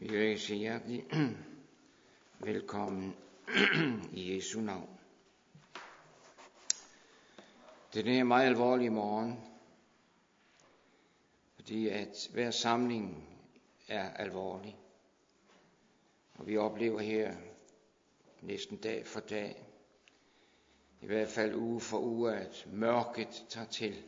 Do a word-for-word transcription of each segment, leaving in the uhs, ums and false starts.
Vi vil sige hjertelig velkommen i Jesu navn. Det er en meget alvorlig morgen, fordi at hver samling er alvorlig. Og vi oplever her næsten dag for dag, i hvert fald uge for uge, at mørket tager til.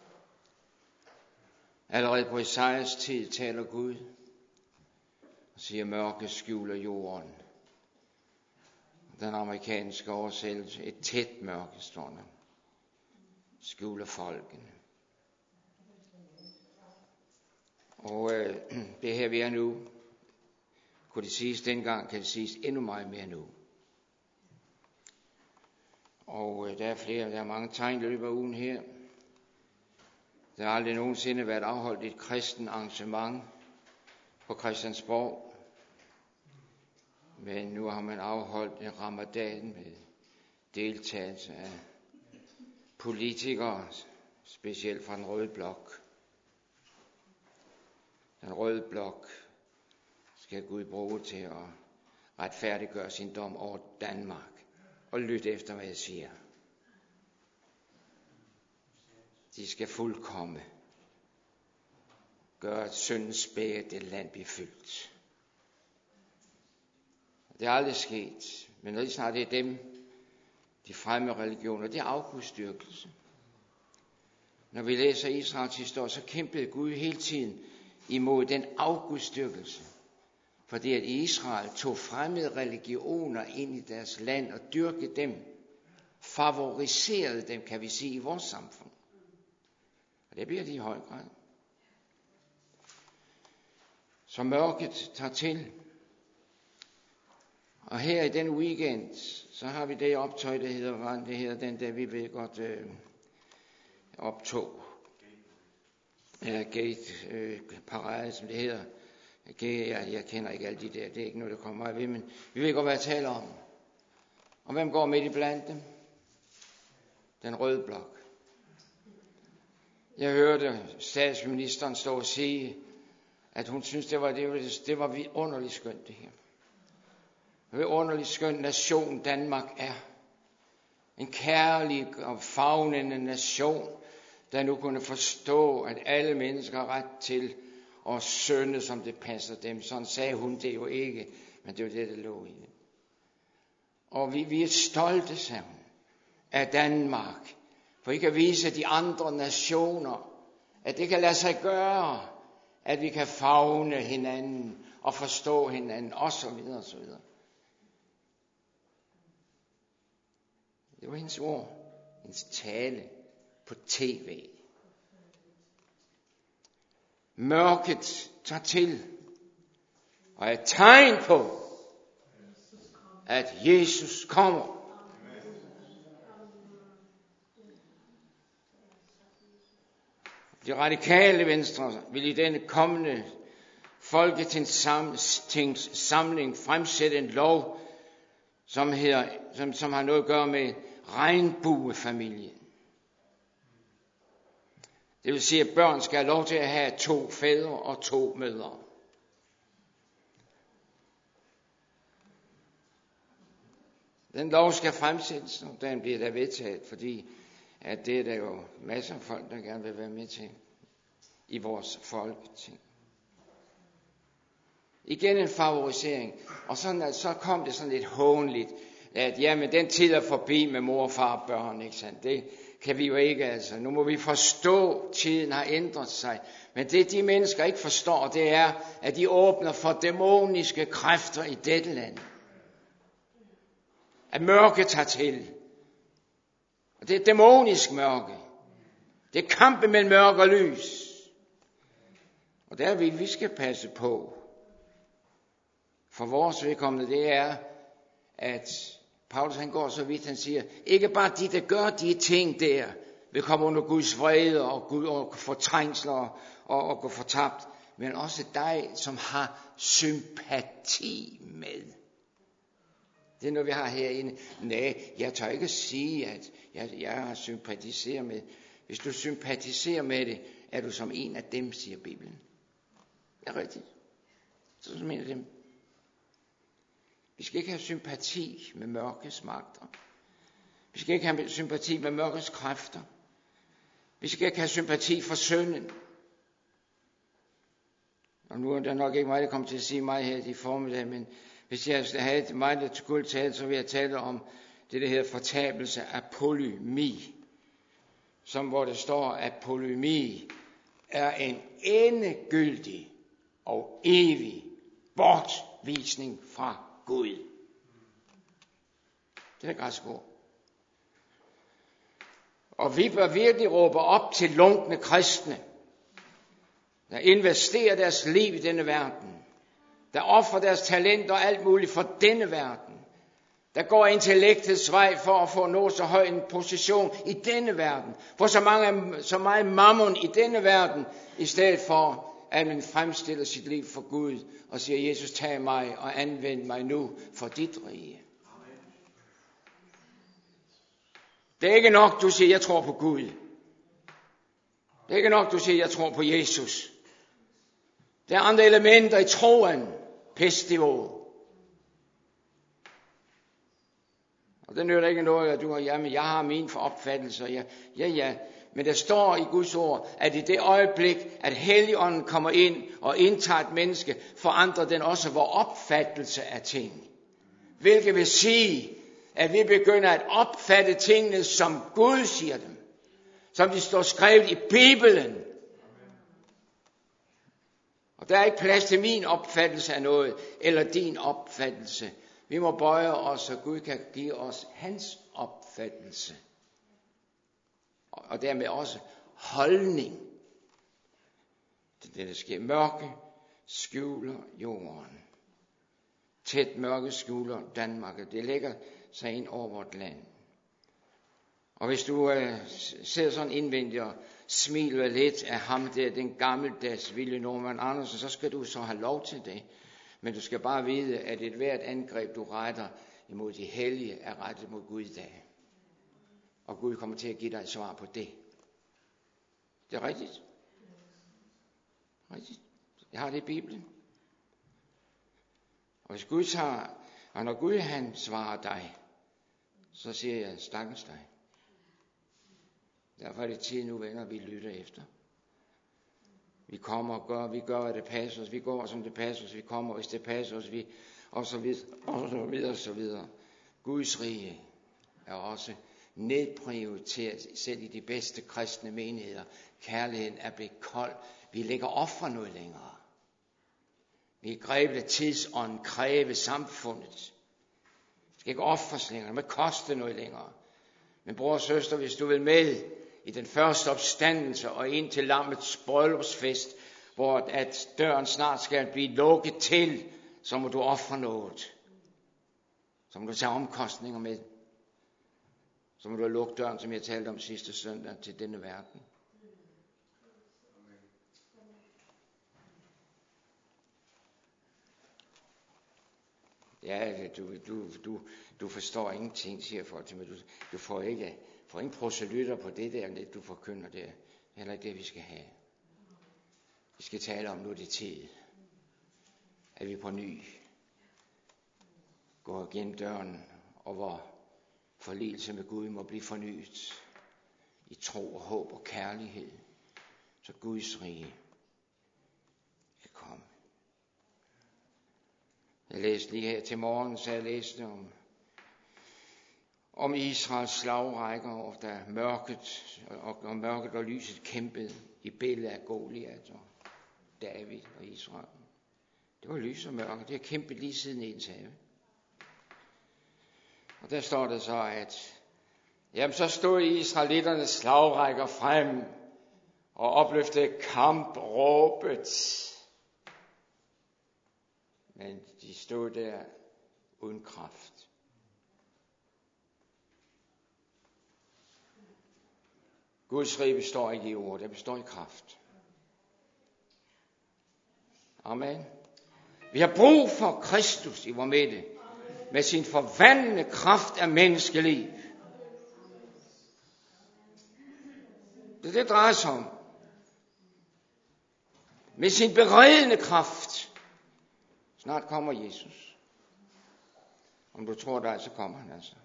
Allerede på Esajas tid taler Gud og siger, mørket skjuler jorden. Den amerikanske oversættelse, et tæt mørke, står der, skjuler folkene. Og øh, det her vi er nu, kunne det siges dengang, kan det siges endnu meget mere nu. Og øh, der er flere, der er mange tegn i løbet af ugen her. Der har aldrig nogensinde været afholdt et kristen arrangement på Christiansborg. Men nu har man afholdt en ramadan med deltagelse af politikere, specielt fra den røde blok. Den røde blok skal Gud bruge til at retfærdiggøre sin dom over Danmark. Og lytte efter, hvad jeg siger. De skal fuldkomme gøre et syndens spæde det land blive fyldt. Det er aldrig sket, men lige snart det er dem, de fremme religioner, det er afgudstyrkelse. Når vi læser Israels historie, så kæmpede Gud hele tiden imod den afgudstyrkelse. Fordi at Israel tog fremmede religioner ind i deres land og dyrkede dem, favoriserede dem, kan vi sige, i vores samfund. Og det bliver de i høj grad. Så mørket tager til. Og her i den weekend, så har vi det optøj, der hedder, det hedder den der, vi ved godt, øh, optog. Ja, gate øh, parade, som det hedder. Jeg, jeg kender ikke alle de der, det er ikke noget, der kommer mig ved, men vi ved godt, hvad jeg taler om. Og hvem går midt i blandt dem? Den røde blok. Jeg hørte statsministeren stå og sige, at hun synes, det var, det var, det var vidunderligt skønt det her. Vidunderligt skønt nation Danmark er. En kærlig og favnende nation, der nu kunne forstå, at alle mennesker har ret til at synde, som det passer dem. Sådan sagde hun det jo ikke, men det var det, der lå i det. Og vi, vi er stolte, sagde hun, af Danmark, for I kan vise de andre nationer, at det kan lade sig gøre, at vi kan favne hinanden og forstå hinanden, osv. osv. Det var hendes ord, hendes tale på tv. Mørket tager til og er et tegn på, at Jesus kommer. Det radikale Venstre vil i denne kommende folketingssamling fremsætte en lov, som, hedder, som, som har noget at gøre med regnbuefamilien. Det vil sige, at børn skal have lov til at have to fædre og to mødre. Den lov skal fremsættes, og den bliver der vedtaget, fordi at det er der jo masser af folk, der gerne vil være med til i vores folketing. Igen en favorisering, og sådan, at så kom det sådan lidt hånligt, at jamen den tid er forbi med mor, far og børn, ikke sandt? Det kan vi jo ikke, altså. Nu må vi forstå, at tiden har ændret sig. Men det de mennesker ikke forstår, det er, at de åbner for dæmoniske kræfter i dette land. At mørke tager til. Og det er dæmonisk mørke. Det er kampe mellem mørke og lys. Og der vi, vi skal passe på. For vores vedkommende, det er, at Paulus han går så vidt, han siger, ikke bare de, der gør de ting der, vil komme under Guds vrede og, Gud, og få trængsler og, og gå fortabt, men også dig, som har sympati med. Det er noget, vi har herinde. Nej, jeg tør ikke sige, at jeg, jeg har sympatiseret med. Hvis du sympatiserer med det, er du som en af dem, siger Bibelen. Det er rigtigt. Så Så mener dem. Vi skal ikke have sympati med mørkets magter. Vi skal ikke have sympati med mørkets kræfter. Vi skal ikke have sympati for synden. Og nu er der nok ikke meget, der kommer til at sige mig her i formiddag, men hvis jeg havde meget, der skulle tale, så vil jeg tale om det, der hedder fortabelse af polymi. Som hvor det står, at polymi er en endegyldig og evig bortvisning fra Gud. Det er græsk ord. Og vi bør virkelig råbe op til lunkne kristne, der investerer deres liv i denne verden, der ofrer deres talenter og alt muligt for denne verden, der går intellektets vej for at få nå så høj en position i denne verden, for så, mange, så meget mammon i denne verden, i stedet for at man fremstiller sit liv for Gud og siger, Jesus, tag mig og anvend mig nu for dit rige. Det er ikke nok, du siger, jeg tror på Gud. Det er ikke nok, du siger, jeg tror på Jesus. Der er andre elementer i troen. Pestivo. Og det nytter ikke noget, at du har, jamen, jeg har min for opfattelser. Ja, ja, ja. Men der står i Guds ord, at i det øjeblik, at Helligånden kommer ind og indtager et menneske, forandrer den også vores opfattelse af ting. Hvilket vil sige, at vi begynder at opfatte tingene, som Gud siger dem. Som de står skrevet i Bibelen. Og der er ikke plads til min opfattelse af noget, eller din opfattelse. Vi må bøje os, så Gud kan give os hans opfattelse. Og dermed også holdning til det, der sker. Mørke skjuler jorden. Tæt mørke skjuler Danmark. Det ligger sig ind over vort land. Og hvis du øh, sidder sådan indvendigt og smiler lidt af ham der, den gammeldags Ville Norman Andersen, så skal du så have lov til det. Men du skal bare vide, at et hvert angreb, du retter imod de hellige, er rettet mod Gud i dag. Og Gud kommer til at give dig et svar på det. Det er rigtigt. Rigtigt. Jeg har det i Bibelen. Og hvis Gud tager, og når Gud han svarer dig, så siger jeg, stakkels dig. Derfor er det tid nu, venner, vi lytter efter. Vi kommer og gør, vi gør, hvad det passer os. Vi går, som det passer os. Vi kommer, hvis det passer os. Vi, og så videre, og så videre, og så videre. Guds rige er også nedprioriteret, selv i de bedste kristne menigheder. Kærligheden er blevet kold. Vi lægger ofre noget længere. Vi er grebet af tidsånden, kræve samfundet. Det skal ikke ofres længere, det må koste noget længere. Men bror og søster, hvis du vil med i den første opstandelse og ind til lammets bryllupsfest, hvor at døren snart skal blive lukket til, så må du ofre noget. Så må du tage omkostninger med. Så må du lukke døren, som jeg talte om sidste søndag, til denne verden. Ja, du, du, du, du forstår ingenting, siger folk til mig. Du, du får ikke får ingen proselytter på det der, det du forkynder der. Det er heller ikke det, vi skal have. Vi skal tale om, nu er det tid, at vi på ny går gennem døren, og hvor forligelse med Gud må blive fornyet i tro og håb og kærlighed, så Guds rige kan komme. Jeg læste lige her til morgen, så jeg læste om, om Israels slagrækker, og der mørket, og, og mørket og lyset kæmpede i billedet af Goliat og David og Israel. Det var lys og mørke, det har kæmpet lige siden Edens have. Og der står det så, at jamen så stod israelitternes slagrækker frem og opløftede kampråbet. Men de stod der uden kraft. Guds rige består ikke i ord, det består i kraft. Amen. Vi har brug for Kristus i vor midte, med sin forvandlende kraft af menneskeliv. Det er det, det drejer sig om. Med sin beredende kraft. Snart kommer Jesus. Om du tror dig, så kommer han altså.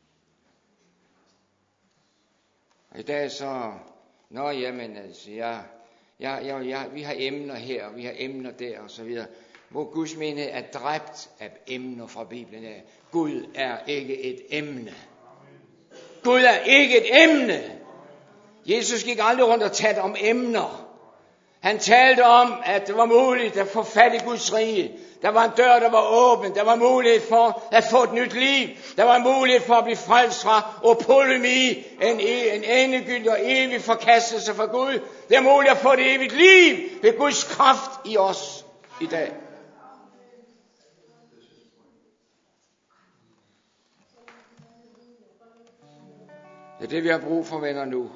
Og i dag så, nå jamen altså, jeg, jeg, jeg, jeg, vi har emner her, og vi har emner der, og så videre. Hvor Guds menighed er dræbt af emner fra Bibelen af. Gud er ikke et emne. Gud er ikke et emne. Jesus gik aldrig rundt og talte om emner. Han talte om, at det var muligt at få fat i Guds rige. Der var en dør, der var åben. Der var mulighed for at få et nyt liv. Der var mulighed for at blive frelst fra opolemi, en, en endegyldig og evig forkastelse fra Gud. Det er muligt at få det evigt liv ved Guds kraft i os i dag. Det er det, vi har brug for, venner, nu.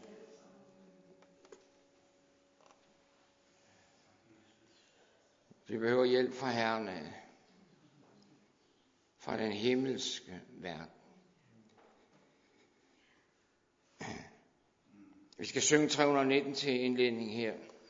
Vi behøver hjælp fra Herren af, fra den himmelske verden. Vi skal synge tre hundrede nitten til indledning her.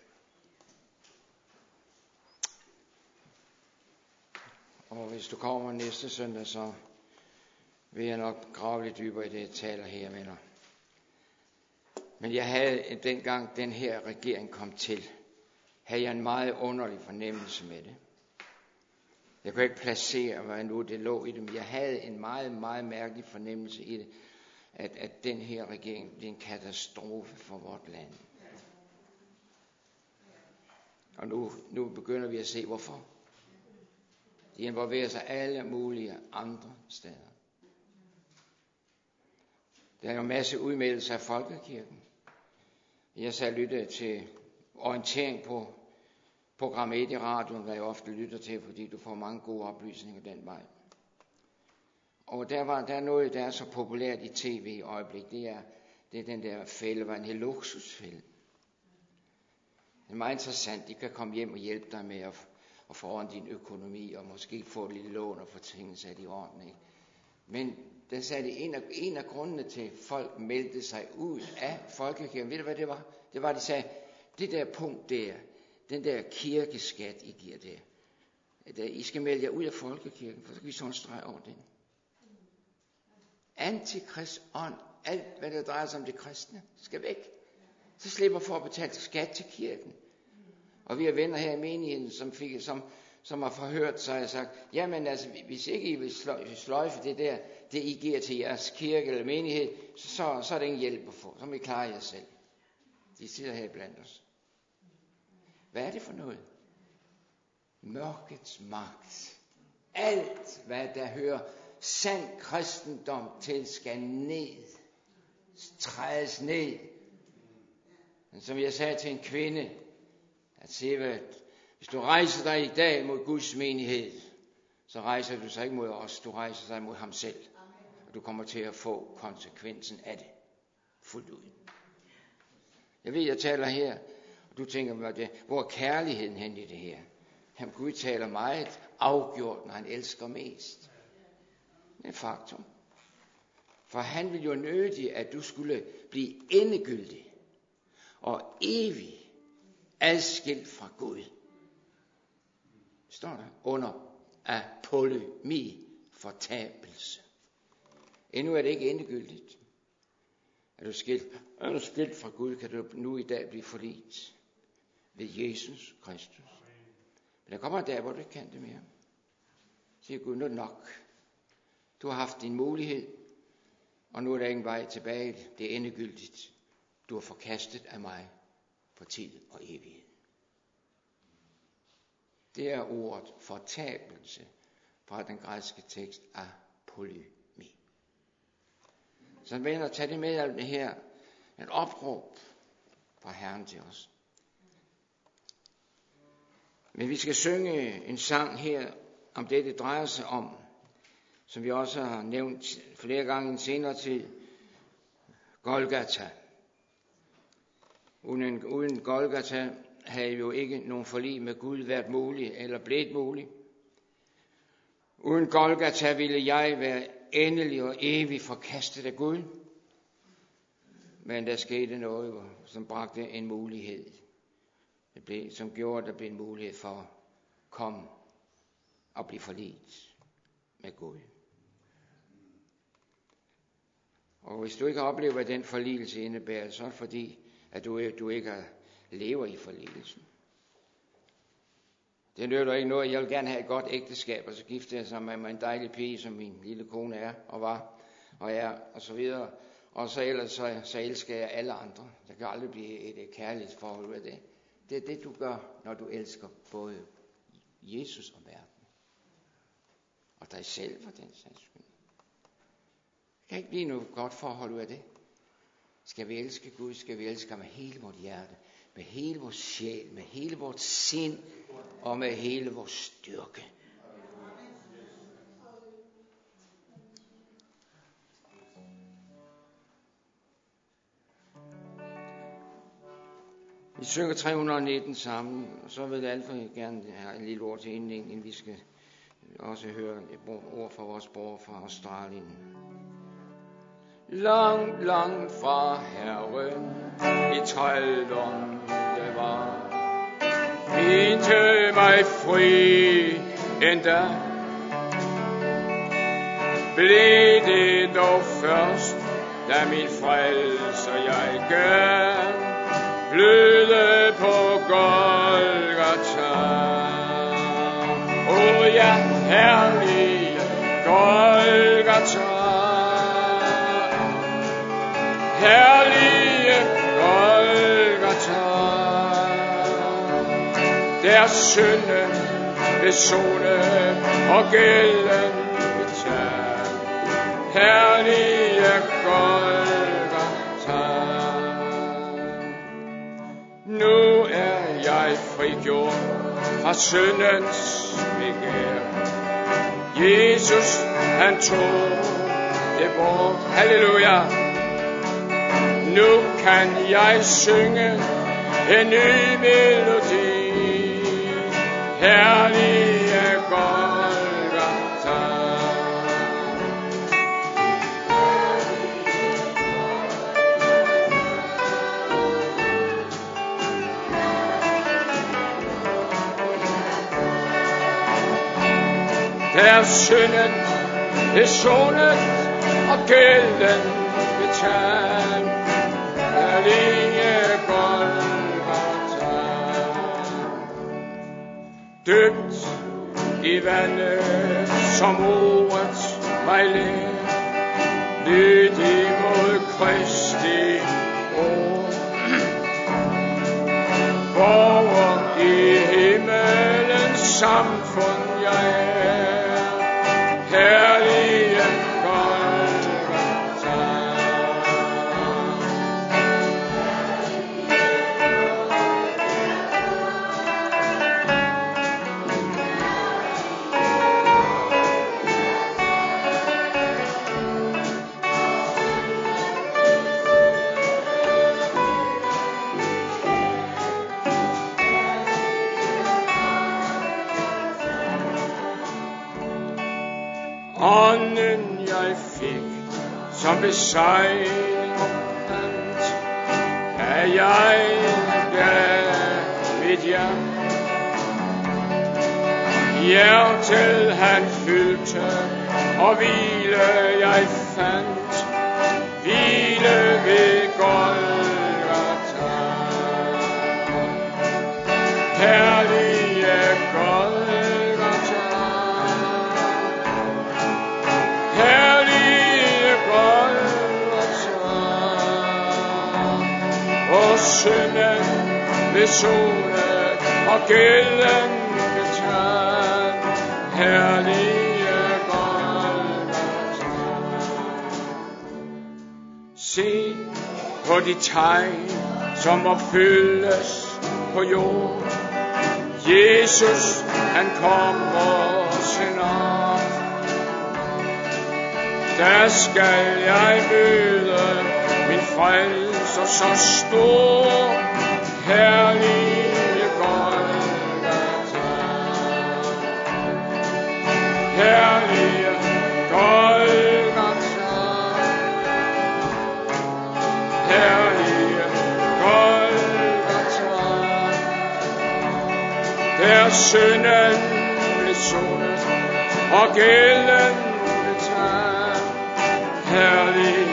Og hvis du kommer næste søndag, så vil jeg nok grave lidt dybere i det, jeg taler her, venner. Men jeg havde dengang den her regering kom til, havde jeg en meget underlig fornemmelse med det. Jeg kunne ikke placere, hvad nu det lå i det, men jeg havde en meget, meget mærkelig fornemmelse i det, at, at den her regering blev en katastrofe for vort land. Og nu, nu begynder vi at se, hvorfor. De involverer sig alle mulige andre steder. Der er jo en masse udmeldelser af Folkekirken. Jeg så lyttede til orientering på program et i radioen, hvad jeg ofte lytter til, fordi du får mange gode oplysninger den vej. Og der, var, der er noget, der er så populært i tv i øjeblik, det er, det er den der fælde, var en hel luksusfælde. Det er meget interessant, de kan komme hjem og hjælpe dig med at, at få ordnet din økonomi, og måske få et lille lån og få tingene sat i orden, ikke? Men der sagde det, en af, en af grundene til, at folk meldte sig ud af Folkekirken, ved du hvad det var? Det var, de sagde, det der punkt der, den der kirkeskat, I giver der, der I skal melde jer ud af Folkekirken, for så kan vi så en streg over den. Antikrist ånd, alt hvad der drejer sig om det kristne, skal væk. Så slipper for at betale skat til kirken. Og vi har venner her i menigheden, som, fik, som, som har forhørt sig og sagt, jamen altså, hvis ikke I vil sløjfe det der, det I giver til jeres kirke eller menighed, så, så, så er det ingen hjælp at få. Så må I klare jer selv. De sidder her blandt os. Hvad er det for noget? Mørkets magt. Alt, hvad der hører sand kristendom til, skal ned. Trædes ned. Men som jeg sagde til en kvinde, at se, hvad, hvis du rejser dig i dag mod Guds menighed, så rejser du sig ikke mod os, du rejser dig mod ham selv. Og du kommer til at få konsekvensen af det. Fuldt ud. Jeg ved, jeg taler her, og du tænker, hvor er kærligheden hen i det her? Han Gud taler meget afgjort, når han elsker mest. Det er faktum. For han vil jo nødig, at du skulle blive endegyldig og evig adskilt fra Gud. Står der under apolemi, fortabelse. Endnu er det ikke endegyldigt. Er du skilt, er du skilt fra Gud, kan du nu i dag blive forligt ved Jesus Kristus. Men der kommer en dag, hvor du ikke kan det mere. Siger Gud, nu er det nok. Du har haft din mulighed, og nu er der ingen vej tilbage. Det er endegyldigt. Du er forkastet af mig for tid og evighed. Det er ordet fortabelse fra den græske tekst apolemi. Så venner, tag det med alt det her. Et opråb fra Herren til os. Men vi skal synge en sang her om det, det drejer sig om, som vi også har nævnt flere gange i en senere tid. Golgata. Uden, uden Golgata havde jo ikke nogen forlig med Gud været mulig eller blevet mulig. Uden Golgata ville jeg være endelig og evig forkastet af Gud. Men der skete noget, som bragte en mulighed. Det blev, som gjorde, at der blev en mulighed for, kom, at blive forliget med Gud. Og hvis du ikke oplever, hvad den forligelse indebærer, så er det fordi, at du, du ikke lever i forligelsen. Det nytter ikke noget. Jeg vil gerne have et godt ægteskab, og så gifte jeg sig med en dejlig pige, som min lille kone er, og var, og er, og så videre. Og så ellers så, så elsker jeg alle andre. Der kan aldrig blive et, et kærligt forhold ved det. Det er det, du gør, når du elsker både Jesus og verden. Og dig selv for den sags skyld. Det kan ikke blive noget godt forhold ud af det. Skal vi elske Gud, skal vi elske ham med hele vort hjerte, med hele vores sjæl, med hele vores sind og med hele vores styrke. Vi synger tre hundrede nitten sammen, og så vil Alfred gerne have en lille ord til indlægning. Vi skal også høre et ord fra vores bror fra Australien. Langt, langt fra Herren i trældom det var, vinte mig fri endda. Blev det dog først, da min frelser jeg gav, bløde på Golgata. O ja, herlige Golgata, herlige Golgata, der synden blev sonet og gælden betalt. Herlige Golgata, nu er jeg frigjort fra syndens begær. Jesus, han tog det bort. Halleluja. Nu kan jeg synge en ny melodi. Herlige Golgata. Der synden er sonet og gælden betalt. Herlige Golgata, døbt i vandet, som ordet mig lær, lyd imod Kristi ord. Borger i himmelens samfund jeg er, herlige ånden jeg fik, som besejling hans, er jeg David hjem. Hjertet han fyldte, og hvile jeg fandt, hvile ved Golgata. Herlige Golgata, herlige Golgata, og synden blev sonet og gælden betalt. Herlige Golgata, se på de tegn som opfyldes på jord. Jesus han kommer snart. Der skal jeg møde min frelser så stor. Herlige Golgata, herlige Golgata, herlige Golgata, der synden blev sonet og gælden betalt. Herlig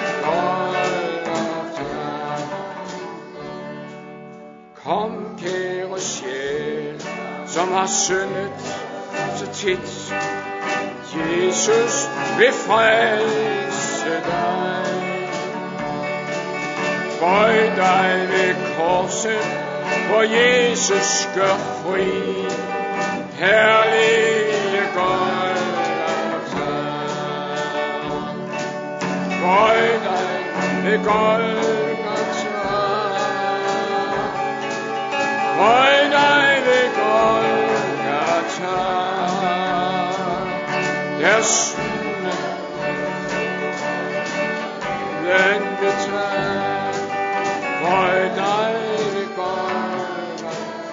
Golgata. Kom, kære sjæl, som har syndet så tit. Jesus vil frelse dig. Bøj dig ved korset, hvor Jesus gør fri. Herlige Golgata. Bøj dig ved Golgata. Bøj dig ved Golgata. Der synde, den betalt. Bøj dig ved Golgata.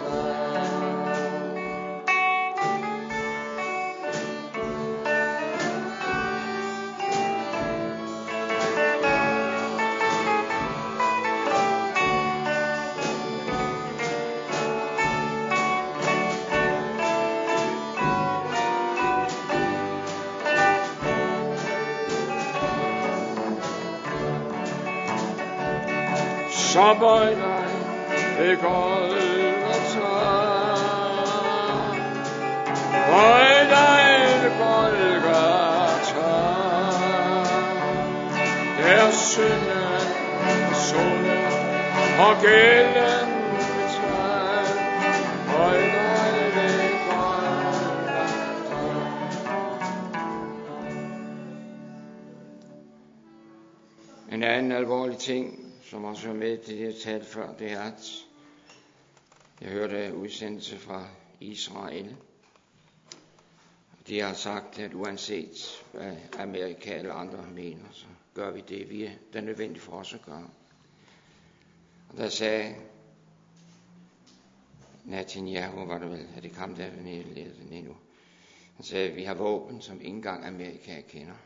Så bøj dig ved Golgata. Bøj dig ved Golgata. Der synden solen og gælden betalt. Bøj dig ved Golgata. En anden alvorlig ting, som også var med til det, jeg talte før, det er, at jeg hørte udsendelse fra Israel. De har sagt, at uanset hvad Amerika eller andre mener, så gør vi det, vi er, der er nødvendigt for os at gøre. Og der sagde Netanyahu, var det vel, at det kom der nede, nede nu. Han sagde, at vi har våben, som ikke engang Amerika kender.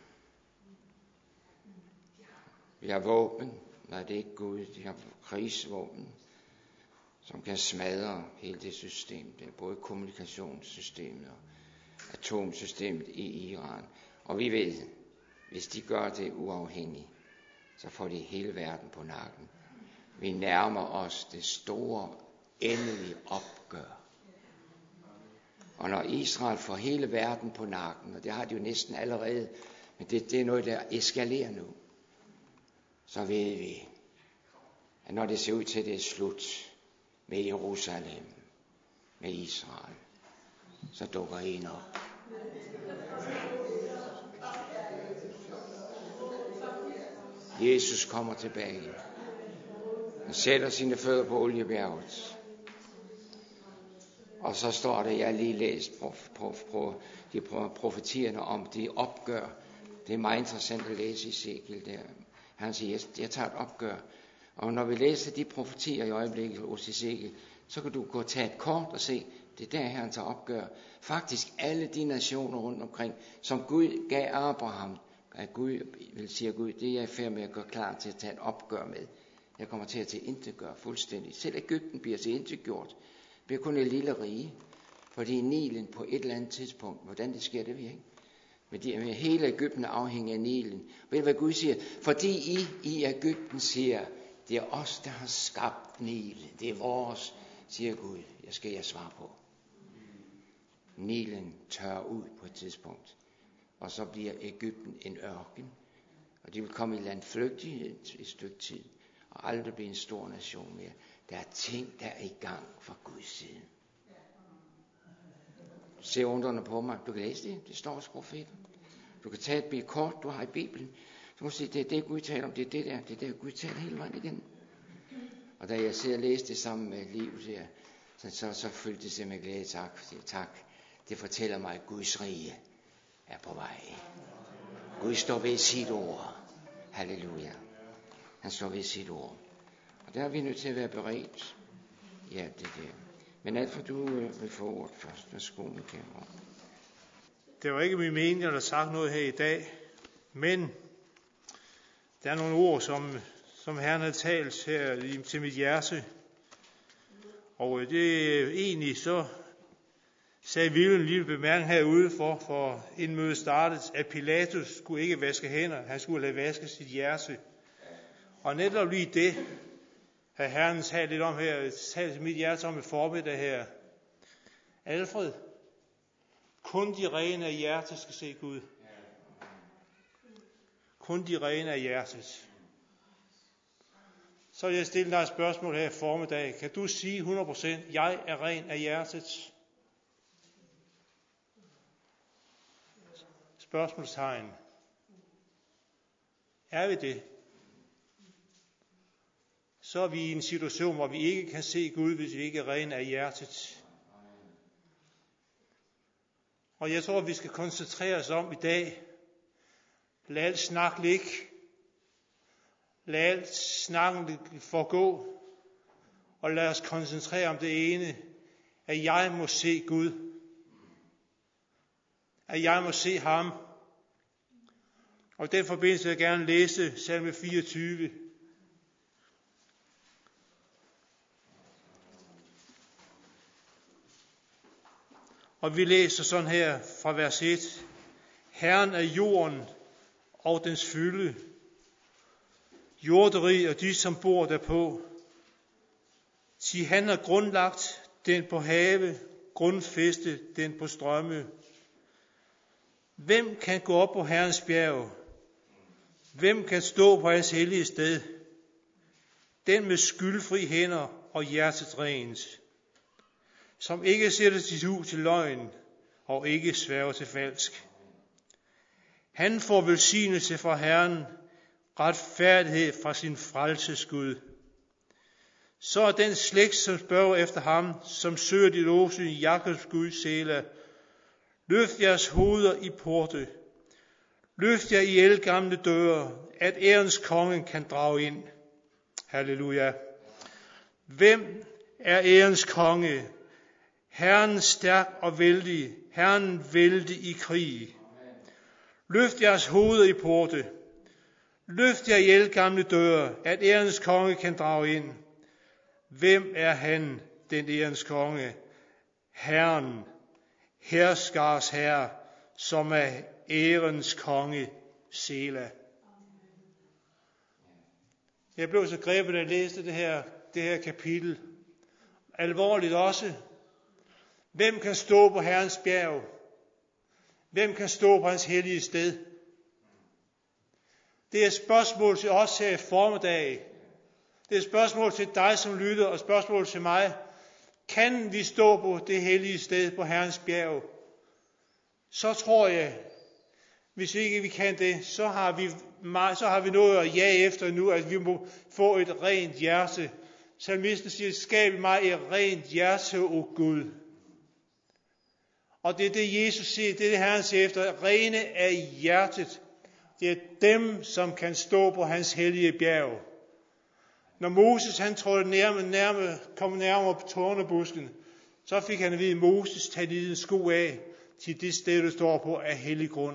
Vi har våben. Nej, det er ikke Gud. De har krigsvåben, som kan smadre hele det system. Det er både kommunikationssystemet og atomsystemet i Iran. Og vi ved, hvis de gør det uafhængigt, så får de hele verden på nakken. Vi nærmer os det store, endelige opgør. Og når Israel får hele verden på nakken, og det har de jo næsten allerede, men det, det er noget, der eskalerer nu, så ved vi, at når det ser ud til, at det er slut med Jerusalem, med Israel, så dukker en op. Jesus kommer tilbage. Han sætter sine fødder på Oliebjerget. Og så står der, jeg har lige læst prof, prof, prof, de profetierne om det opgør. Det er meget interessant at læse i Ezekiel der. Han siger, jeg, jeg tager et opgør. Og når vi læser de profetier i øjeblikket hos Ezekiel, så kan du gå og tage et kort og se, det er der, han tager opgør. Faktisk alle de nationer rundt omkring, som Gud gav Abraham, at Gud vil sige Gud, det er jeg i færd med at gøre klar til at tage et opgør med. Jeg kommer til at tilintetgøre fuldstændig. Selv Egypten bliver tilintetgjort. Det bliver kun et lille rige. Fordi Nilen på et eller andet tidspunkt, hvordan det sker, det ved jeg ikke. Men de, med hele Egypten er afhængig af Nilen. Ved du, hvad Gud siger? Fordi I i Egypten siger, det er os, der har skabt Nilen. Det er vores, siger Gud. Jeg skal jeg svare på. Nilen tør ud på et tidspunkt. Og så bliver Egypten en ørken. Og de vil komme i landflygtighed et stykke tid. Og aldrig blive en stor nation mere. Der er ting, der er i gang fra Guds side. Se undrende på mig. Du kan læse det. Det står hos profeten. Du kan tage et bil kort, du har i Bibelen. Så må du sige, det er det Gud taler om. Det er det der. Det er det Gud taler hele vejen igen. Og da jeg sidder og læste det sammen med Liv, der, så, så, så følte det sig med glæde. Tak. Tak. Det fortæller mig, at Guds rige er på vej. Gud står ved sit ord. Halleluja. Han står ved sit ord. Og der er vi nødt til at være beredt. Ja, det er det. Men alt for du øh, vil få ordet først. Værsgo med kamera. Det var ikke min mening, at der sagt noget her i dag. Men der er nogle ord, som, som Herren har talt her til mit hjerte. Og det er egentlig så sagde vi en lille bemærkning herude for, for inden mødet startede, at Pilatus skulle ikke vaske hænder, han skulle lade vaske sit hjerte. Og netop lige det, har Herren talt lidt om her, talt til mit hjerte om i formiddag her. Alfred, kun de rene af hjertet skal se Gud. Kun de rene af hjertet. Så vil jeg stille dig et spørgsmål her i formiddag. Kan du sige hundrede procent, jeg er ren af hjertet? Spørgsmålstegn. Er vi det? Så er vi i en situation, hvor vi ikke kan se Gud, hvis vi ikke er rene af hjertet. Og jeg tror, vi skal koncentrere os om i dag. Lad alt snak ligge. Lad alt snakken forgå. Og lad os koncentrere om det ene, at jeg må se Gud. At jeg må se ham. Og i den forbindelse vil jeg gerne læse salme fireogtyve. Og vi læser sådan her fra vers et. Herren er jorden og dens fylde, jorderi og de, som bor derpå. Til han har grundlagt den på have, grundfæstet den på strømme. Hvem kan gå op på Herrens bjerg? Hvem kan stå på hans hellige sted? Den med skyldfri hænder og hjertet rent, som ikke sætter sit hus til løgn og ikke sværger til falsk. Han får velsignelse fra Herren, retfærdighed fra sin frelses Gud. Så er den slægt, som spørger efter ham, som søger dit åsyn i Jakobs Gud, Sela. Løft jeres hoveder i porte. Løft jer i ældgamle døre, at ærens konge kan drage ind. Halleluja. Hvem er ærens konge? Herren stærk og vældig, Herren vældig i krig. Løft jeres hoveder i porte. Løft jer i ældgamle døre, at ærens konge kan drage ind. Hvem er han, den ærens konge? Herren, herskars herre, som er ærens konge, Sela. Jeg blev så grebet, da jeg læste det her, det her kapitel. Alvorligt også. Hvem kan stå på Herrens bjerg? Hvem kan stå på hans hellige sted? Det er et spørgsmål til os her i formiddag. Det er et spørgsmål til dig, som lytter, og et spørgsmål til mig. Kan vi stå på det hellige sted på Herrens bjerg? Så tror jeg, hvis ikke vi kan det, så har vi, så har vi noget at jage efter nu, at vi må få et rent hjerte. Salmisten siger, skab mig et rent hjerte, o Gud. Og det er det, Jesus siger, det er det, Herren siger efter, rene af hjertet. Det er dem, som kan stå på hans hellige bjerg. Når Moses han trådte nærmere, nærmere, kom nærmere på tårnebusken, så fik han at vide, Moses, tag dine sko af, til det sted, du står på, af hellig grund.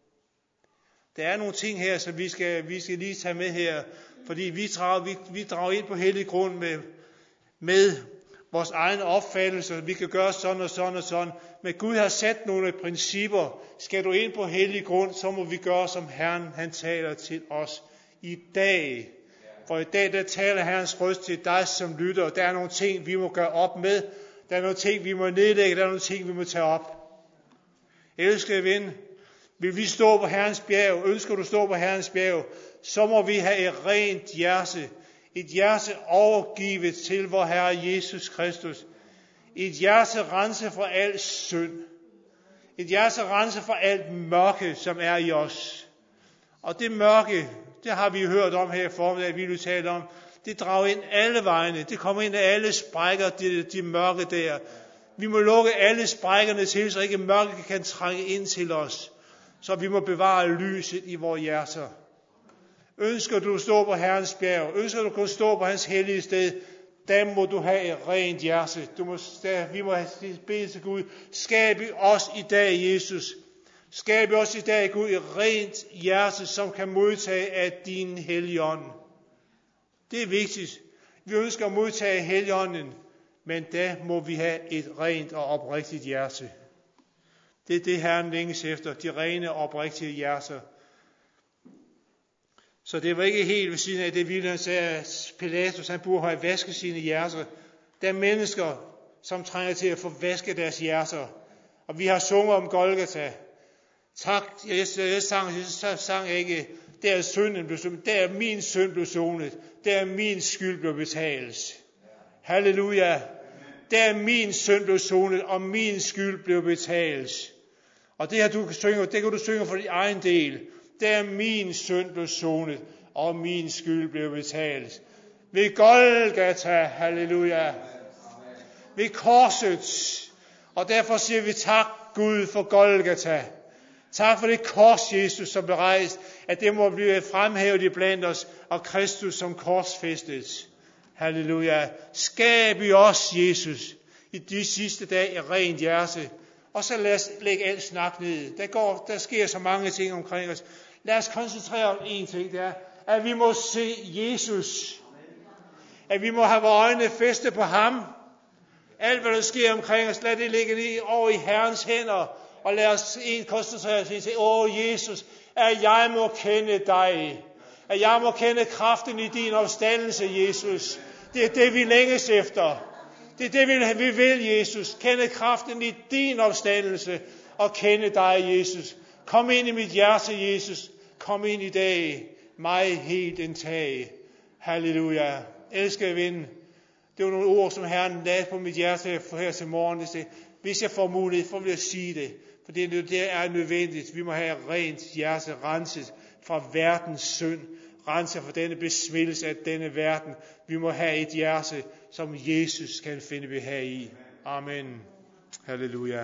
Der er nogle ting her, som vi skal, vi skal lige tage med her, fordi vi drager, vi, vi drager ind på hellig grund med, med vores egne opfattelser. Vi kan gøre sådan og sådan og sådan. Men Gud har sat nogle principper. Skal du ind på hellig grund, så må vi gøre, som Herren han taler til os i dag. For i dag, der taler Herrens røst til dig, som lytter. Der er nogle ting, vi må gøre op med. Der er nogle ting, vi må nedlægge. Der er nogle ting, vi må tage op. Elskede ven, vil vi stå på Herrens bjerg? Ønsker du stå på Herrens bjerg? Så må vi have et rent hjerte. Et hjerte overgivet til vor Herre Jesus Kristus. Et hjerte rense fra al synd. Et hjerte rense fra alt mørke, som er i os. Og det mørke, det har vi hørt om her i formiddag, vi vil tale om. Det drager ind alle vejene. Det kommer ind af alle sprækker, de, de mørke der. Vi må lukke alle sprækkerne til, så ikke mørke kan trænge ind til os. Så vi må bevare lyset i vores hjerter. Ønsker du at stå på Herrens bjerg? Ønsker du at kunne stå på hans hellige sted? Der må du have et rent hjerte. Du må, der, vi må bede til Gud. Skab os i dag, Jesus. Skab os i dag, Gud, et rent hjerte, som kan modtage af din hellige ånd. Det er vigtigt. Vi ønsker at modtage Helligånden. Men da må vi have et rent og oprigtigt hjerte. Det er det, Herren længes efter, de rene og oprigtige hjerter. Så det var ikke helt ved siden af det, Wilhelm sagde, at Pilatus han burde have vasket sine hjerter. Der er mennesker, som trænger til at få vasket deres hjerter. Og vi har sunget om Golgata. Tak, jeg, jeg, sang, jeg sang ikke, der er synden blev sonet, der er min synd blev sonet, der er min skyld blev betalt. Halleluja. Der er min synd blev sonet, og min skyld blev betalt. Og det her du kan synge, det kan du synge for din egen del. Der er min synd blev sonet, og min skyld blev betalt. Ved Golgata, halleluja. Ved korset. Og derfor siger vi tak, Gud, for Golgata. Tak for det kors, Jesus, som blev rejst, at det må blive fremhævet iblandt os, og Kristus som korsfæstet. Halleluja. Skab i os, Jesus, i de sidste dage et rent hjerte. Og så lad os lægge alt snak ned. Der, går, der sker så mange ting omkring os. Lad os koncentrere om en ting, det er, at vi må se Jesus. At vi må have vores øjne fæste på ham. Alt, hvad der sker omkring os, lad det ligge ned over i Herrens hænder. Og lad os en koncentrere os til, åh Jesus, at jeg må kende dig. At jeg må kende kraften i din opstandelse, Jesus. Det er det, vi længes efter. Det er det, vi vil, Jesus. Kende kraften i din opstandelse og kende dig, Jesus. Kom ind i mit hjerte, Jesus. Kom ind i dag. Mig helt indtag. Halleluja. Elskede ven. Det var nogle ord, som Herren lagde på mit hjerte for her til morgen. Hvis jeg får mulighed, for vil jeg sige det. For det er nødvendigt. Vi må have rent hjerte renset fra verdens synd. Renset fra denne besmittelse af denne verden. Vi må have et hjerte, som Jesus kan finde behag i. Amen. Halleluja.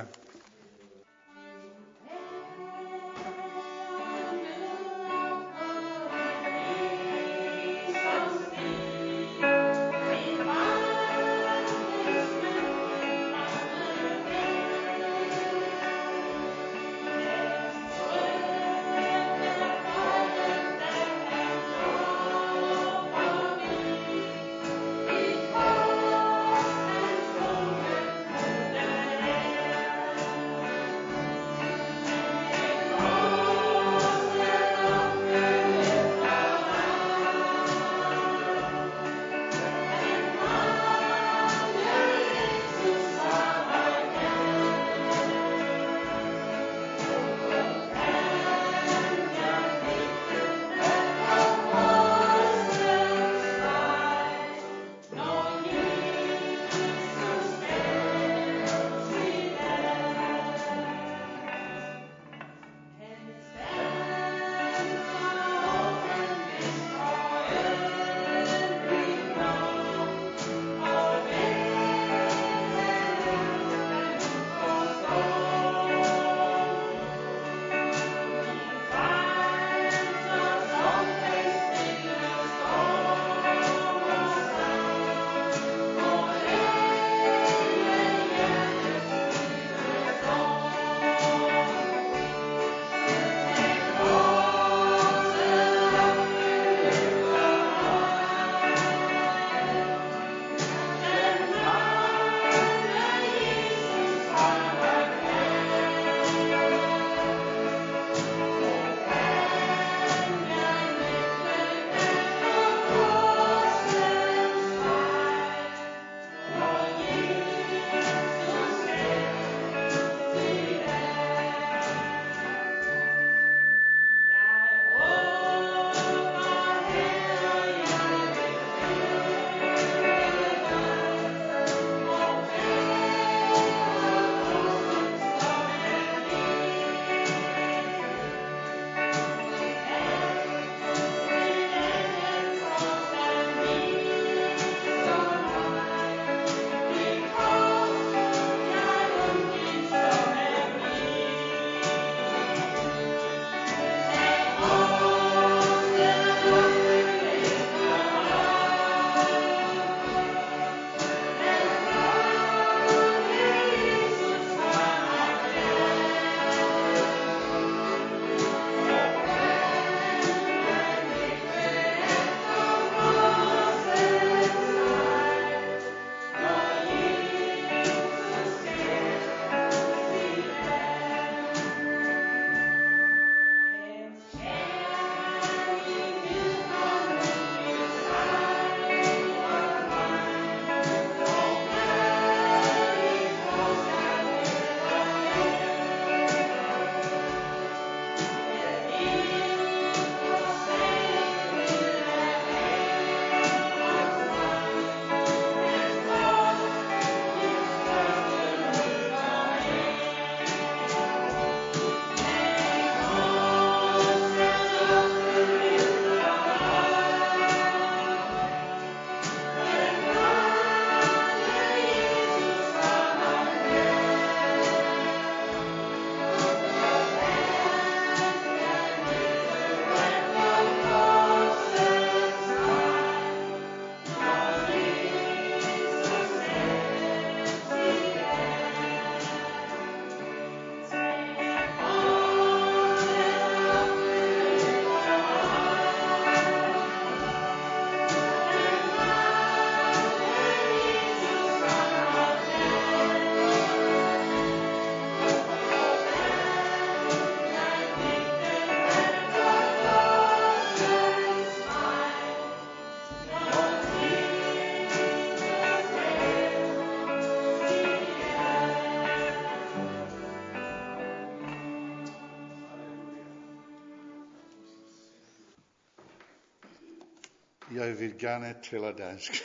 Jeg vil gerne tale dansk.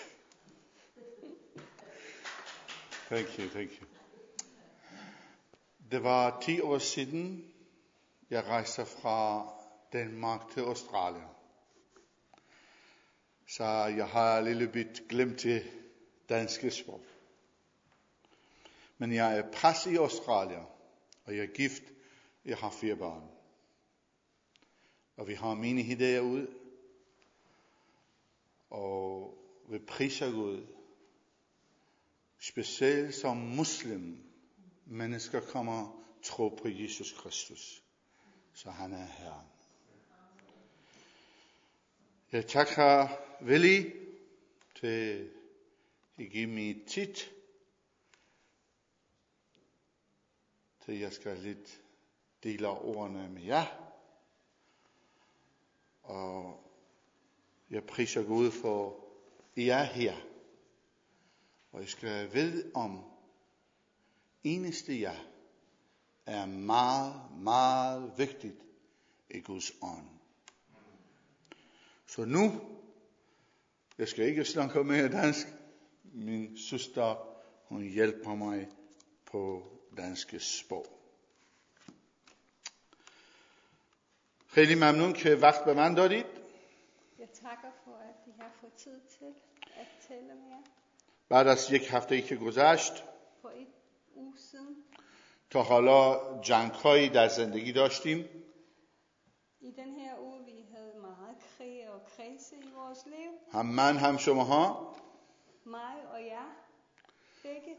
Thank you, thank you. Det var ti år siden, jeg rejste fra Danmark til Australien. Så jeg har lille bit glemt det danske sprog. Men jeg er præst i Australien, og jeg er gift. Jeg har fire børn. Og vi har menighed derude. Og vi priser Gud. Specielt som muslim. Mennesker kommer tro på Jesus Kristus. Så han er Herren. Jeg takker Willy til at give mig tid. Til jeg skal lidt dele ordene med jer. Og jeg priser Gud for, I er her. Og jeg skal vide om, eneste jer er meget, meget vigtigt i Guds ånd. Så nu, jeg skal ikke snakke mere dansk. Min søster, hun hjælper mig på danske sprog. خیلی ممنون که وقت به من دادید. Jeg takker for, at I har fået tid til at tale med jer. بعد از یک هفته ای که گذشت For et uge siden, تا حالا جنگ‌هایی در زندگی داشتیم. i den her uge, vi havde meget krig og krise i vores liv. هم من هم شماها. Mig og jer, begge.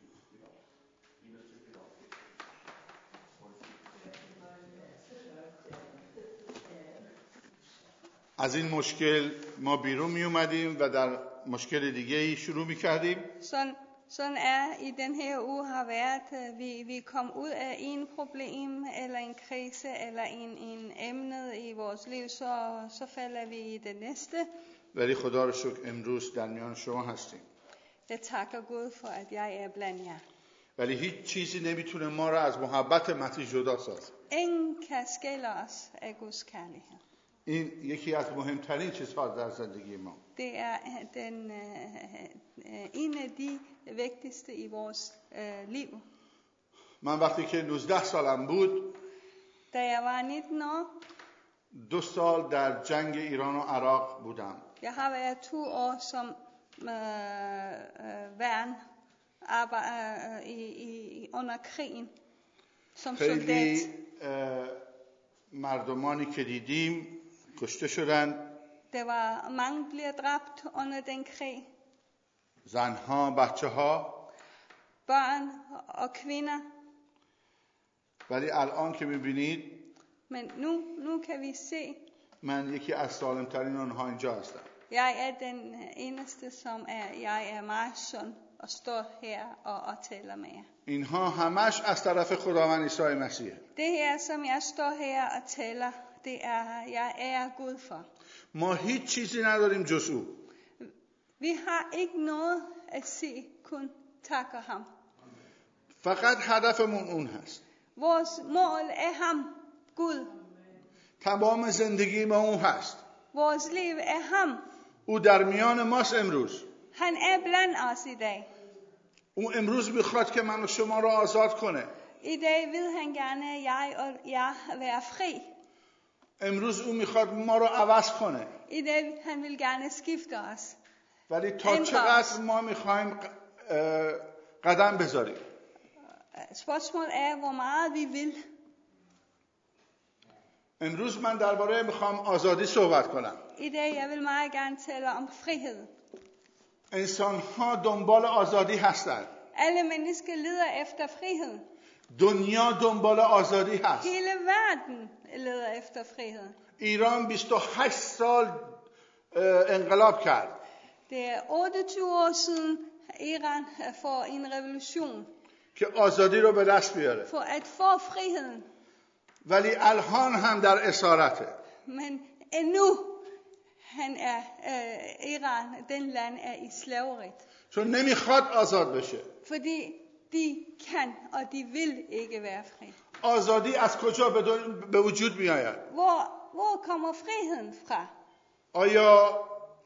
از این مشکل ما بیرون می اومدیم و در مشکل دیگه ای شروع می کردیم. Sådan, sådan er i den her uge har været, at vi, vi kom ud af en problem, eller en krise, eller en, en emne i vores liv, så, så falder vi i det næste. ولی خدا رو شکر امروز در میان شما هستیم. Jeg takker Gud for, at jeg er blandt jer. ولی هیچ چیزی نمیتونه ما رو از محبت مسیح جدا سازه. Ingen kan skille os af Guds kærlighed. این یکی از مهمترین چیزها در زندگی ما. Det er den, øh, en af de vigtigste i vores øh, liv. من وقتی که نوزده سالم بود، Da jeg var nitten år, دو سال در جنگ ایران و عراق بودم. jeg har været to år som øh, øh, værn arbejder i, i, under krigen som soldat. خیلی مردمانی که دیدیم کشته شدند. Der var mange bliver dræbt under den krig. زنها، بچه‌ها. Børn og kvinder. ولی الان که می‌بینید، men nu nu kan vi se, من یکی از سالم‌ترین آنها اینجا هستم. jeg er den eneste som er jeg er meget sund og står her og, og taler med jer. اینها همش از طرف خداوند عیسی مسیح. Det her som jeg står her og taler, det er jeg er Gud for. ما هیچ چیزی نداریم جز او. Vi har ikke noget at sige, kun takker ham. فقط هدفمون اون هست. Vores mål er ham, Gud. تمام زندگی ما اون هست. Vores liv er ham. او در میان ماست امروز. Han er blandt os i dag. او امروز میخواد که من و شما را آزاد کنه. I dag vil han gerne at jeg og jeg være fri. امروز او میخواد ما رو عوض کنه. I dag han vil gerne skifte os. ولی تا چقدر ما میخوایم قدم بذاریم. Spørgsmålet er hvor meget vi vil. امروز من درباره میخوام آزادی صحبت کنم. I dag jeg vil meget gerne tale om frihed. انسان ها دنبال آزادی هستند. Alle mennesker leder efter frihed. دنیا دنبال آزادی هست. Hele verden leder efter frihed. ایران بیست و هشت سال انقلاب کرد. Det er otteogtyve år siden Iran får en revolution. که آزادی رو به دست بیاره. For at få friheden. ولی الان هم در اسارته. Men endnu han er øh, Iran, den land er i slaveri. چون نمیخواد آزاد بشه. Fordi de kan og de vil ikke være fri. آزادی از کجا به وجود می آید؟ Hvor hvor kommer friheden fra? آیا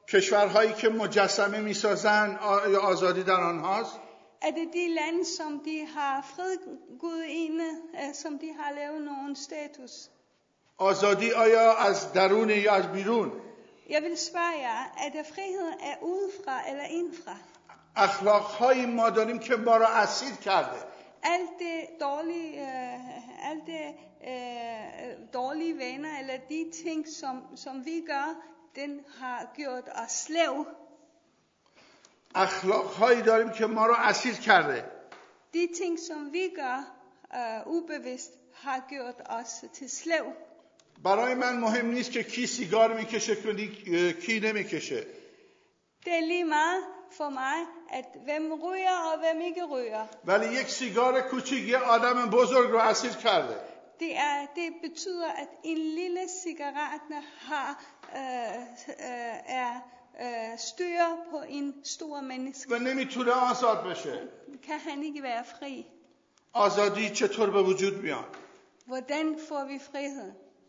کشورهایی که مجسمه میسازن یا آزادی در آنهاست؟ Er det de lande, som de har fredgudinde, øh, som de har lavet nogen status? آزادی آیا از درون یا از بیرون؟ Jeg vil spørge jer, er det friheden er udefra eller indefra? اخلاق‌هایی ما داریم که ما را اسیر کرده. Alt det dårlige, øh, alt det øh, dårlige vaner, eller de ting, som, som vi gør, den har gjort os slav. اخلاق‌هایی داریم که ما را اسیر کرده. De ting, som vi gør øh, ubevidst, har gjort os til slav. برای من مهم نیست که کی سیگار میکشه کی نمیکشه. Det er lige meget for mig, at hvem ryger og hvem ikke ryger. ولی یک سیگار کوچیک یه آدم بزرگ رو اسیر کرده. Det, er, det betyder, at en lille cigaret har, øh, øh, er øh, styr på en stor menneske. و نمیتونه آزاد بشه. Kan han ikke være fri? آزادی چطور به وجود میاد؟ Hvordan får vi frihed?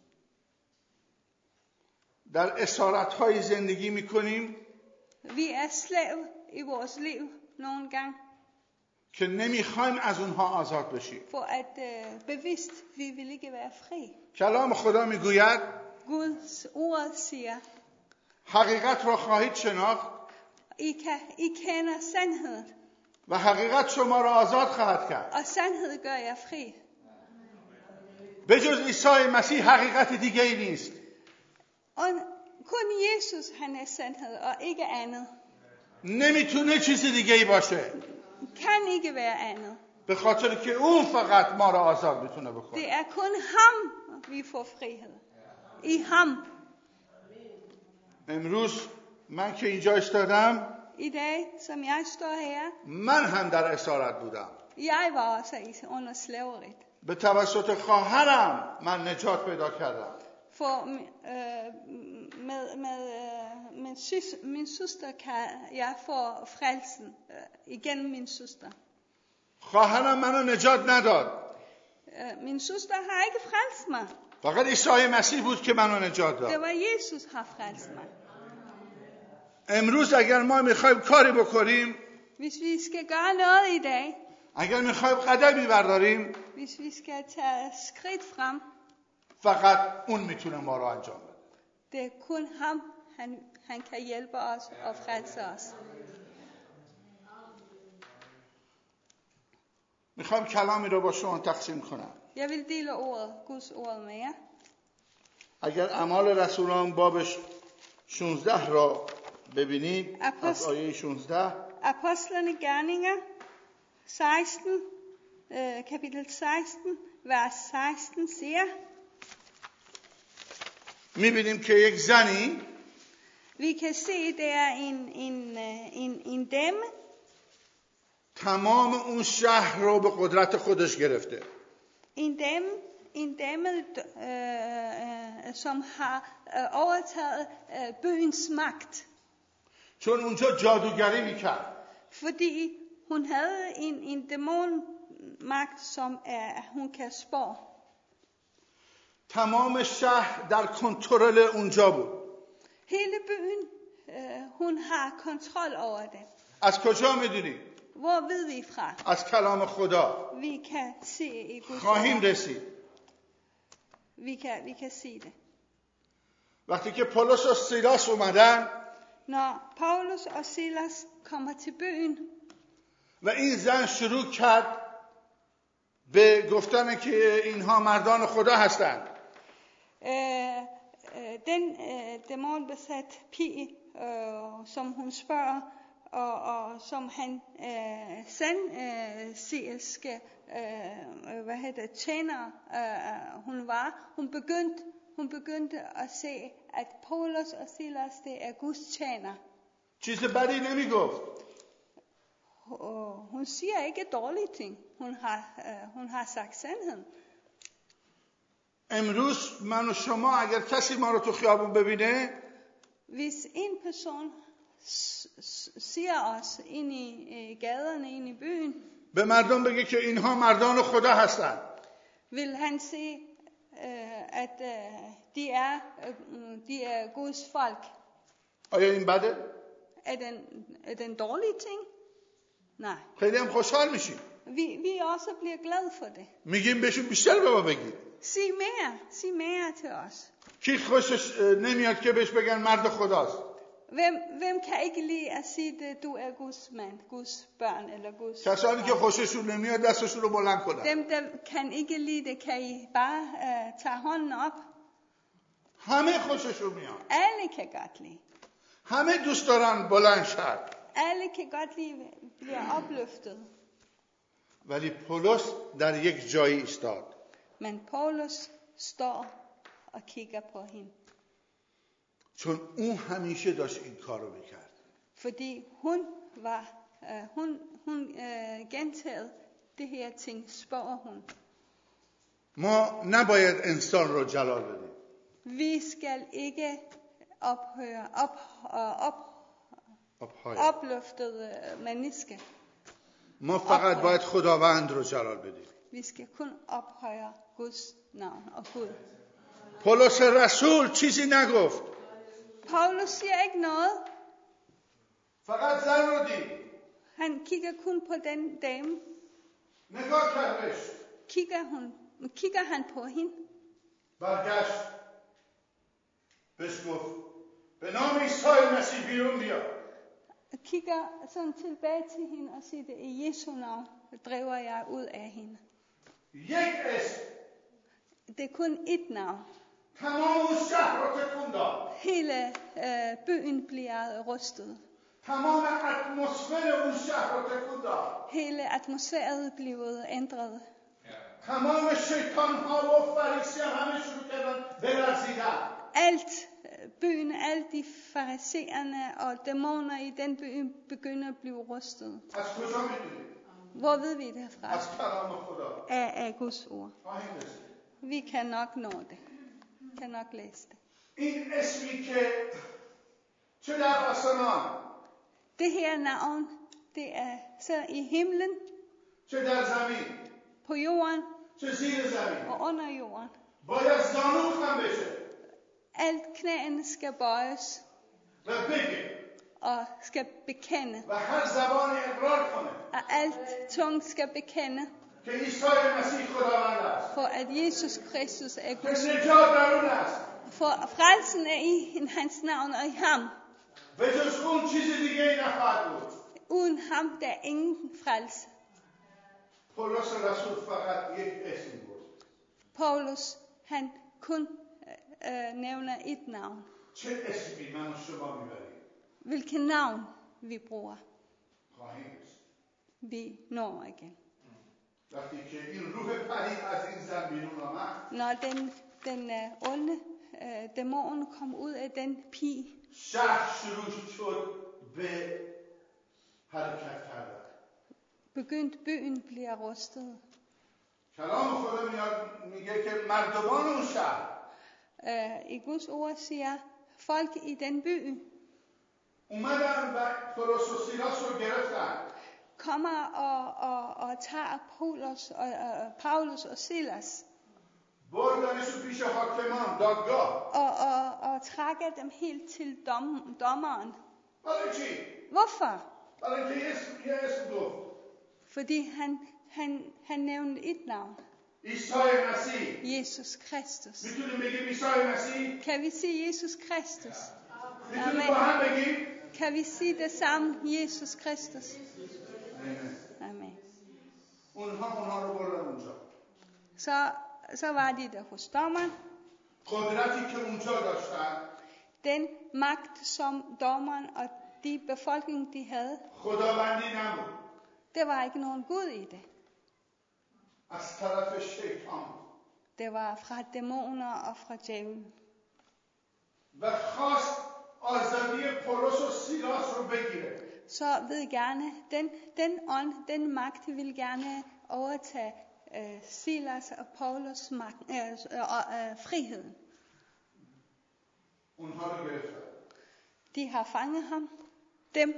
در اسارت‌های زندگی میکنیم Vi er slav i vores liv nogle gange, که نمیخوایم از اونها آزاد بشیم. for at øh, bevidst, vi vil ikke være fri. کلام خدا میگوید Guds ord siger, حقیقت را خواهید شناخت I, kan, I kender sandheden, و حقیقت شما را آزاد خواهد کرد. og sandhed gør jer fri. به جز عیسی مسیح حقیقت دیگه ای نیست. Og kun Jesus, han er sandhed, og ikke andet. نمیتونه چیز دیگه ای باشه. Kan ikke være andet. به خاطر که اون فقط ما را آزاد میتونه بکنه. Det er kun ham, vi får frihed. I ham. امروز من که اینجا استادم I dag, som jeg står her, من هم در اسارت بودم. jeg var også i- under slaveriet. به توسط خواهرم من نجات پیدا کردم. For øh, med, med øh, min, søs, min søster kan jeg få frelsen øh, igennem min søster. خواهرم منو نجات نداد. Øh, min søster har ikke frelst mig. فقط عیسی مسیح بود که منو نجات Det داد. var Jesus, har frelst mig. امروز اگر ما میخوایم کاری بکنیم، Hvis vi skal gøre noget i dag, اگر میخوایم قدمی برداریم، hvis vi skal tage skridt frem, فقط اون میتونه ما رو انجام بده. det er kun ham, han, han kan hjælpe os og frelse os. میخوایم کلامی رو با شما تقسیم کنم. Jeg vil dele ordet, Guds ord med jer. اگر اعمال رسولان باب شانزده را ببینید، اپوست- از آیه شانزده Apostlerne Gerninger seksten, øh, kapitel seksten, vers seksten siger, میبینیم که یک زنی vi kan se, det er en, en, øh, en, en dame, تمام اون شهر رو به قدرت خودش گرفته. en dame, en dame øh, øh, som har øh, overtaget øh, byens magt, چون اونجا جادوگری میکرد. fordi hun havde en, en dæmonmagt, som er, hun kan spå. تمام شهر در کنترل اونجا بود. Hele byen, øh, hun har kontrol over det. از کجا میدونی؟ Hvor ved vi fra? از کلام خدا. Vi kan se i Guds خواهیم ord. رسید. Vi kan, vi kan se det. وقتی که پولس و سیلاس اومدن Når Paulus og Silas kommer til byen, و این زن شروع کرد به گفتن که اینها مردان خدا هستند، øh, øh, den øh, dæmonbesat pige, øh, som hun spørger, og, og som han øh, sandsigelske øh, hvad hedder det, tjener øh, hun var, hun begyndte, hun begyndte at se, at Paulus og Silas, det er Guds tjener. چیز بدی نمیگفت. Og hun siger ikke dårlige ting. Hun har, øh, hun har sagt sandheden. امروز من و شما اگر کسی ما رو تو خیابون ببینه، Hvis en person s- s- siger os ind i øh, gaderne, ind i byen, به مردم بگه که اینها مردان خدا هستند. vil han se, øh, at øh, de, er, øh, de er Guds folk. آیا این بده؟ Er den, er den dårlige ting? Nej. خیلی هم خوشحال میشیم. Vi, vi også bliver glade for det. میگیم بهشون بیشتر به ما بگید. Sig mere. Sig mere til os. کی خوشش نمیاد که بهش بگن مرد خداست؟ Hvem, hvem kan ikke lide at sige det, du er Guds mand, Guds børn eller Guds کسانی که barn? خوششون نمیاد دستشون رو بلند کنن. Dem, der kan ikke lide det, kan I bare uh, tage hånden op. همه خوششون میاد. Alle kan godt lide. همه دوست دارن بلند شد. Alle kan godt lide at blive opløftet. ولی پولس در یک جایی ایستاد. Men Paulus står og kigger på hende. چون او همیشه داشت این کار رو میکرد. Fordi hun var, uh, hun, hun uh, gentaget det her ting, spørger hun. ما نباید انسان رو جلال بدیم. Vi skal ikke ophøre, op, uh, op, آبهای. opløftet uh, menneske. ما فقط باید خداوند رو جلال بدیم. Vi skal kun ophøje Guds navn og Gud. پولس رسول چیزی نگفت. Paulus siger ikke noget. فقط زن رو دید. Han kigger kun på den dame. نگاه کرد بهش. Kigger, hun, kigger han på hende. برگشت. بهش گفت به نام عیسی مسیح بیرون بیا. Og kigger sådan tilbage til hende og siger det, i Jesu navn driver jeg ud af hende. یک اسم. Det er kun ét navn. تمام اون شهر رو تکون داد. Hele øh, byen bliver rystet. تمام اتمسفر اون شهر رو تکون داد. Hele atmosfæret bliver ændret. تمام شیطان ها و فریسی همه شروع کردن بلرزیدن. Alt øh, byen, alle de farisererne og dæmoner i den by begynder at blive rystet. از کجا میدونید؟ Hvor ved vi det fra? از کلام خدا. Af, af Guds ord. خواهیم رسید. Vi kan nok nå det. Kan nok læse det. این اسمی که چه در آسمان Det her navn, det er så i himlen, چه در زمین på jorden چه زیر زمین og under jorden. باید زانو خم بشه Alt knæene skal bøjes و بگه og skal bekende. و هر زبانی اقرار کنه Og alt tung skal bekende, که عیسی مسیح خداوند است. for at Jesus Kristus er که Guds. نجات در اون است. For frelsen er i hans navn og i ham. به جز اون چیز دیگه ای نخواهد بود. Uden ham der er ingen frelse. پولس رسول فقط یک اسم بود. Paulus, han kun øh, nævner et navn. چه اسمی من و شما میبریم؟ Hvilket navn vi bruger, خواهیم رسید. vi når igen. وقتی که این روح پلید از این زن بیرون آمد Når den, den uh, onde uh, dæmon kom ud af den pige, شهر شروع شد به حرکت کردن. begyndte byen blive rystet. کلام خدا میاد میگه که مردمان اون شهر Uh, I Guds ord siger, folk i den by اومدن و پولس و سیلاس رو گرفتن. kommer og, og, og tager Paulus og, og, Paulus og Silas بردنشون پیش حاکمان دادگاه. og, og, og trækker dem helt til dom, dommeren. برای چی؟ Hvorfor? برای اینکه اسم یه اسم گفت. Fordi han, han, han nævnte et navn. عیسی مسیح. Jesus Kristus. میتونیم بگیم عیسی مسیح؟ Kan vi sige Jesus Kristus? میتونیم با هم بگیم؟ Kan vi sige det samme? Jesus Kristus. Amen. Amen. اونها اونها رو بردن اونجا. Så, så var de der hos dommeren. قدرتی که اونجا داشتن Den magt, som dommeren og de befolkning, de havde, خداوندی نبود. det var ikke nogen Gud i det. از طرف شیطان. Det var fra dæmoner og fra djævlen. و خواست آزادی پولس و سیلاس رو بگیره. Så ved gerne, den, den ånd, den magt vil gerne overtage øh, Silas og Paulus magt, øh, øh, øh, friheden. اونها رو گرفتن. De har fanget ham. Dem,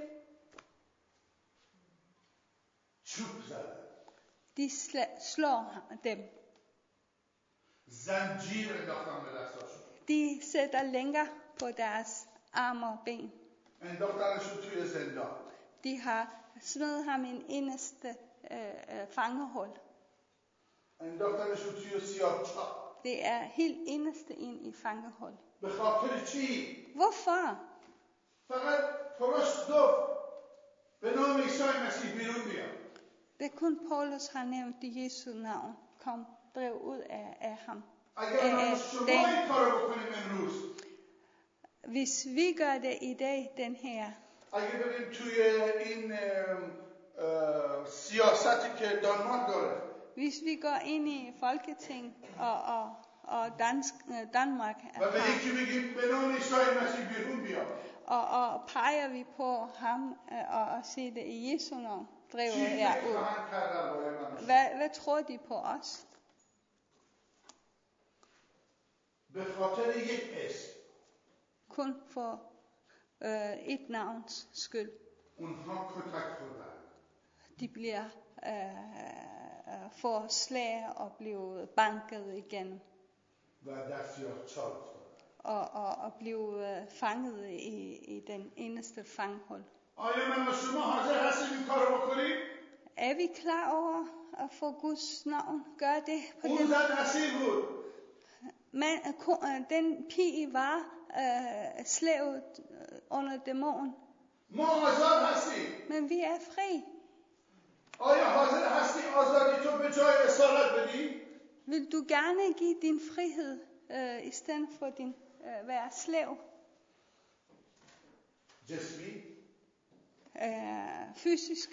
چوب زدن. de sla, slår ham, dem. زنجیر انداختن به دستاشون. De sætter lænker på deres arme og ben. انداختنش رو توی زندان. De har smidt ham i en inderste øh, øh, fangehul. انداختنش رو توی سیاهچال. Det er helt inderste ind i fangehul. به خاطر چی؟ Hvorfor? فقط پولس گفت به نام عیسی مسیح بیرون بیا. Det er kun Paulus har nævnt i Jesu navn. Kom, drev ud af, af ham. اگر Af, من af شما den. این کارو بکنیم امروز، Hvis vi gør det i dag, den her, اگه بریم توی این ام، اه، سیاستی که دانمارک داره، hvis vi går ind i Folketing og, og, og dansk, øh, Danmark و به har, یکی بگیم به نام عیسی مسیح بیرون بیا، og, og peger vi på ham øh, og, og siger det i Jesu navn, driver چی jeg فکر ud. خواهند کرد درباره من و شما؟ Hvad, hvad tror de på os? به خاطر یک اسم Kun for øh, et navns skyld. اونها کتک خوردن. De bliver øh, får slag og bliver banket igen. و در سیاهچال افتادن. Og, og, og blive øh, fanget i, i den eneste fanghul. آیا من و شما حاضر هستیم این کارو بکنیم؟ Er vi klar over at få Guds navn gøre det på اون den? زن اسیر بود. Men øh, ko- øh, den pige var øh, slavet øh, under dæmon, ما آزاد هستیم. men vi er fri. آیا حاضر هستی آزادی تو به جای اسارت بدی؟ Vil du gerne give din frihed øh, i stedet for din øh, være slav جسمی؟ øh, fysisk?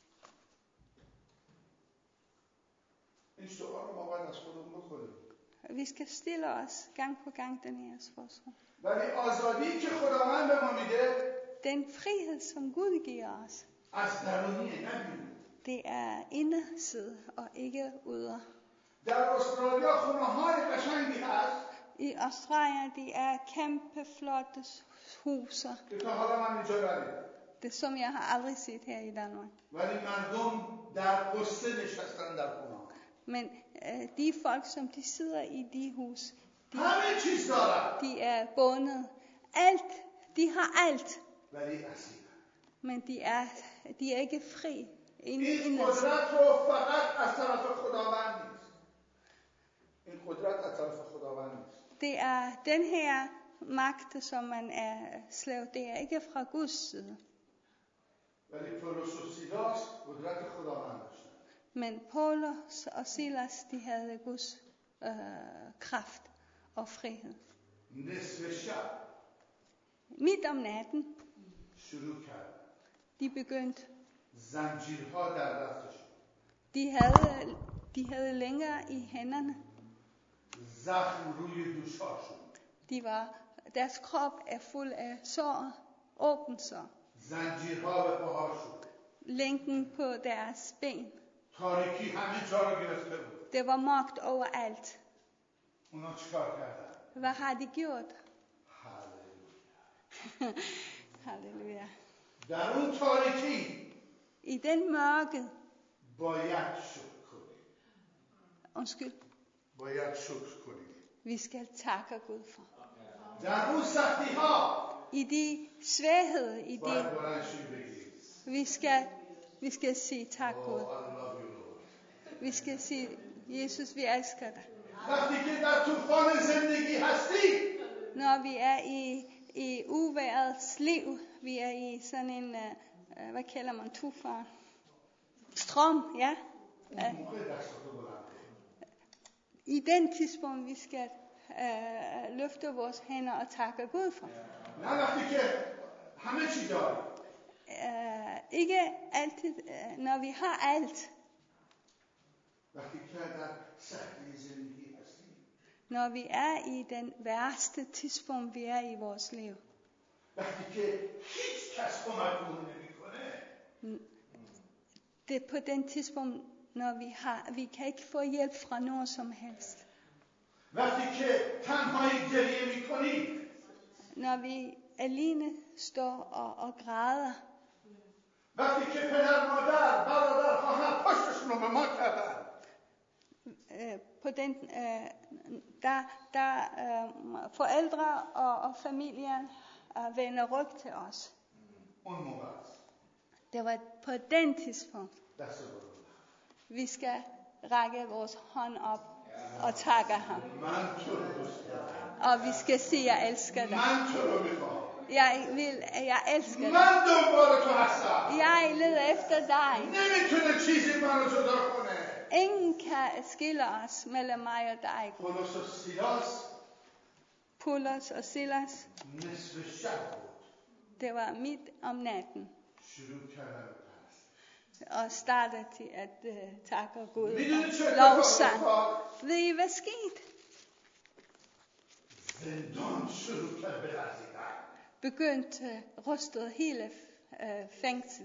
این سوال رو ما باید از خودمون بکنیم. Vi skal stille os gang på gang den her spørgsmål. ولی آزادی که خداوند به ما میده Den frihed, som Gud giver os, از درونیه، نه بیرون. det er inderside og ikke ydre. در استرالیا خونه های قشنگی هست I Australien, de er kæmpe flotte huser. که تا حالا من اینجا ندیدم. Det som jeg har aldrig set her i Danmark. ولی مردم در پسته نشستن در خونه ها. Men øh, de folk, som de sidder i de hus, همه چیز دارن de er bundet. Alt, de har alt, ولی اسیر. men de er, de er ikke fri. Inde, این inde. قدرت رو فقط از طرف خداوند نیست. این قدرت از طرف خداوند نیست. Det er den her magt, som man er slave, det er ikke fra Guds side. ولی پولس و سیلاس قدرت خداوند داشتن. Men Paulus og Silas, de havde Guds øh, kraft og frihed. نصف شب Midt om natten, شروع کرد. de begyndte, زنجیرها در دستشون. de havde, de havde længere i hænderne. زخم روی دوشاشون. De var, deres krop er fuld af sår, åbent sår. زنجیرها به پاهاشون. Lænken på deres ben. تاریکی همه جا رو گرفته بود. Det var mørkt overalt. اونا چیکار کردن؟ Hvad har de gjort? هللویا. Halleluja. در اون تاریکی I den mørke, باید شکر کنیم. undskyld, باید شکر کنیم. vi skal takke Gud for. در اون سختی ها I de svagheder, i باید de, بلند شیم بگیم. vi skal, vi skal sige tak Oh, Gud. I love you, Lord. Vi skal sige, Jesus, vi elsker dig. وقتی که در طوفان زندگی هستی Når vi er i, i uvejrets liv, vi er i sådan en, uh, hvad kalder man, tufar? Strøm, ja. اون موقع دستاتو بلند کن. I den tidspunkt, vi skal uh, løfte vores hænder og takke Gud for. نه وقتی که همه چی داری. Uh, ikke altid, uh, når vi har alt. وقتی که در سختی زندگی هستی. Når vi er i den værste tidspunkt, vi er i vores liv. وقتی که هیچ کس کمکمون نمیکنه. Det er på den tidspunkt, når vi har, vi kan ikke få hjælp fra nogen som helst. وقتی که تنهایی گریه میکنی. Når vi alene står og, og græder. وقتی که پدر مادر برادر خواهر پشتشون رو به ما کردن. Øh, på den, øh, der, der øh, forældre og, og familien øh, vender ryg til os. اون موقع است. Det var på den tidspunkt, دست رو بلند. vi skal række vores hånd op og takke ham. من تو رو دوست دارم. Og vi skal sige, jeg elsker dig. من تو رو میخوام. Jeg, vil, jeg elsker dig. من دنبال تو هستم. Jeg leder efter dig. نمیتونه چیزی منو جدا کنه. Ingen kan skille os mellem mig og dig. پولس و سیلاس Paulus og Silas, نصف شب بود. det var midt om natten, شروع کردن به پرستش. og startede til at uh, takke Gud میدونی چه og اتفاقی lovsang. افتاد؟ Ved I, hvad skete? زندان شروع کرد به لرزیدن. Begyndte rystede hele uh, fængsel.